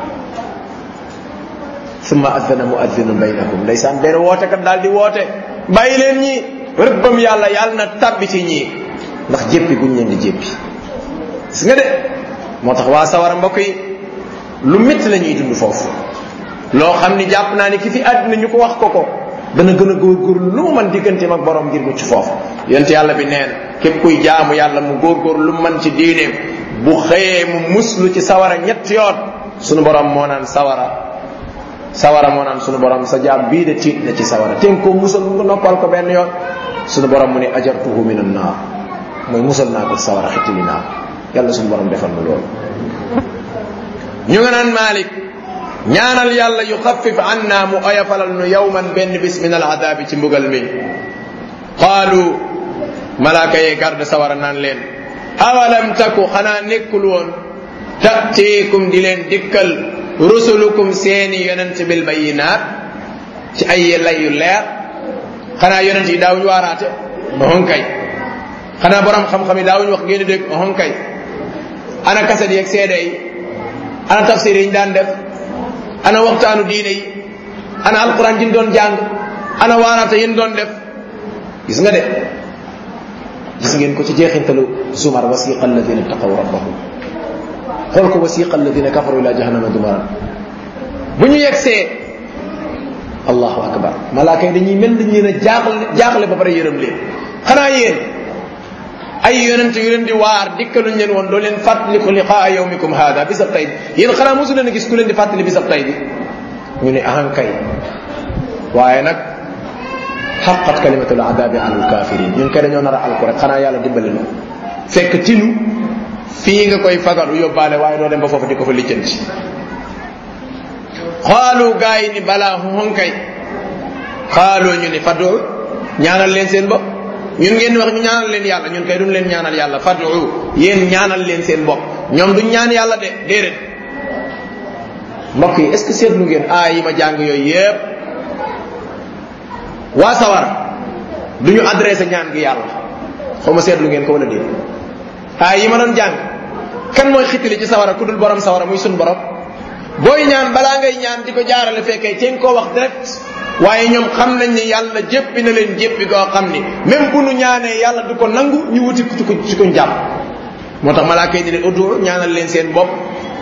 summa adana muaddinun baynakum ndeysaan benn woote kat daal di woote bàyyi leen ñi rëbbam yàlla yàlla na tabbi ci ñii ndax jéppi guñ leen di jéppi gis nga de moo tax waa sawara mbokk yi lu métti la ñuy dund foofu loo xam ni jàpp naa ni ki fi àddina ñu ko wax ko ko dana gën a góorgóorlu lu mu mën digganteem ak borom ngir mucc foofu yonent yàlla bi neen képp kuy jaamu yàlla mu góorgóorlu lu mu mën ci diineem bu xëyee mu muslu ci sawara ñetti yoon sunu borom moo naan sawara moo naan sunu borom sa jaam bii de tiit na ci sawara te ko musal nga noppal ko benn yoon sunu borom mu ne ajartuhu min an-naar mooy musal naa ko sawara xitili naa yàlla sunu borom defal na loolu ñu nga naan Malik ñaanal yàlla yuxaffif anna mu oyofalal nu yawman benn bis min al adabi ci mbugal mi qaalu malaaka yee garde sawara naan leen awalam taku xanaa nekkul woon ta'tiikum di leen dikkal rusulukum seeni yonent bil bayyinaat ci ay lay yu leer xanaa yonent yi daawuñu waaraate ohon kay xanaa borom xam-xam yi daawuñu wax ngeen dégg ohon kay ana kaset yeeg seede yi ana tafsir yi ñu daan def ana waxtaanu diine yi ana alquran yi ñu doon jàng ana waaraate yi ñu doon def gis nga de gis ngeen ko ci jeexintalu zumar wasiqa alladina taqaw rabbahum xool ko wasiqa alladina kafaru ila jahannama dumaran bu ñu yegsee allahu akbar malaaka yi dañuy mel dañu leen a jaaxle ba pare yërëm leen xanaa yéen ay yonent yu leen di waar dikkaluñ leen woon doo leen fàttaliku liqaa yawmikum hada bisab tay yéen xanaa mosu leen a gis ku leen di fàttali bisab tay bi ñu ne ahankay waaye nag xaqat kalimatul adabi ala alkafirin ñun kay dañoo nar a alku rek xanaa yàlla dimbali na fekk tinu fii nga koy fagaru yóbbaale waaye doo dem ba foofu di ko fa lijjanti xaalu gaa yi ni balaa honkay xaalu ñu ni fadu ñaanal leen seen bopp ñun ngeen wax ñu ñaanal leen yàlla ñun kay duñ leen ñaanal yàlla fadu yéen ñaanal leen seen bopp ñoom duñ ñaan yàlla de déedéet mbokk yi est-ce que seetlu ngeen aay yi ma jàng yooyu yépp waa sawar duñu adressé ñaan gi yàlla xaw ma seetlu ngeen ko wala déet yi ma doon jàng kan mooy xitili ci sawara ku dul borom sawara muy sun borom booy ñaan balaa ngay ñaan di ko jaarale fekkee teen koo wax direct waaye ñoom xam nañ ni yàlla jéppi na leen jéppi koo xam ni même bu nu ñaanee yàlla du ko nangu ñu wuti ci ko jàpp moo tax malaaka yi di leen uddu ñaanal leen seen bopp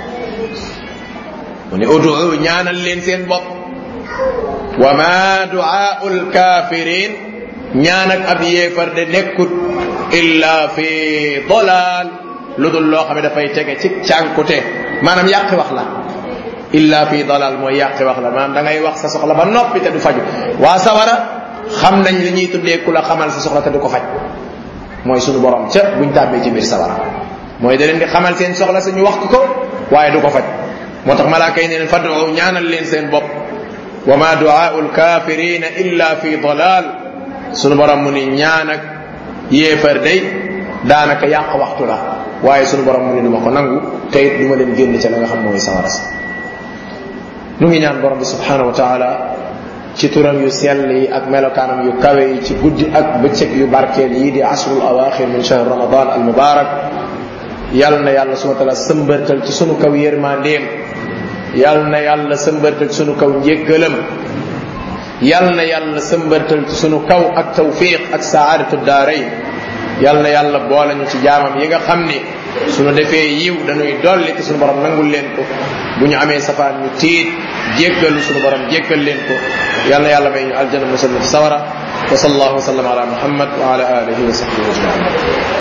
mu ne uddu ñaanal leen seen bopp wa ma du'aa'ul kaafiriin ñaan ak ab yéefar de nekkut illa fi dalaal lu dul loo xam ne dafay tege ci cànkute maanaam yàqi wax la illa fi dalal mooy yàqi wax la maanaam da ngay wax sa soxla ba noppi te du faju waa sawara xam nañ li ñuy tuddee ku la xamal sa soxla te du ko faj mooy sunu borom ca buñ tàbbee ci biir sawara mooy da leen di xamal seen soxla suñu wax ko waaye du ko faj moo tax malaaka yi ne leen fadu ñaanal leen seen bopp wa ma du'aa'ul kaafiriina illa fi dalal sunu borom mu ni ñaan ak yéefar day daanaka yàq waxtu la waaye sunu borom mu ni duma ko nangu te it duma leen génn ca la nga xam mooy sawara sa nu ngi ñaan borom bi subhanahu wa taala ci turam yu sell yi ak melokaanam yu kawe yi ci guddi ak bëccëg yu barkeel yi di asrul awaaxir min shahr ramadan al mubarak yal na yàlla subhanahu wa taala sëmbërtal ci sunu kaw yërmandeem yal na yàlla sëmbërtal ci sunu kaw njéggalam yal na yàlla sëmbërtal ci sunu kaw ak tawfiq ak saadatu daarayn yal na yàlla boole ñu ci jaamam yi nga xam ni suñu defee yiw dañuy dolli te suñu borom nangul leen ko bu ñu amee safaan ñu tiit jéggalu suñu borom jéggal leen ko yal na yàlla may ñu aljanna musal ci sawara wa sallallahu wa sallam ala muhammad wa ala alihi wa sahbihi ajmain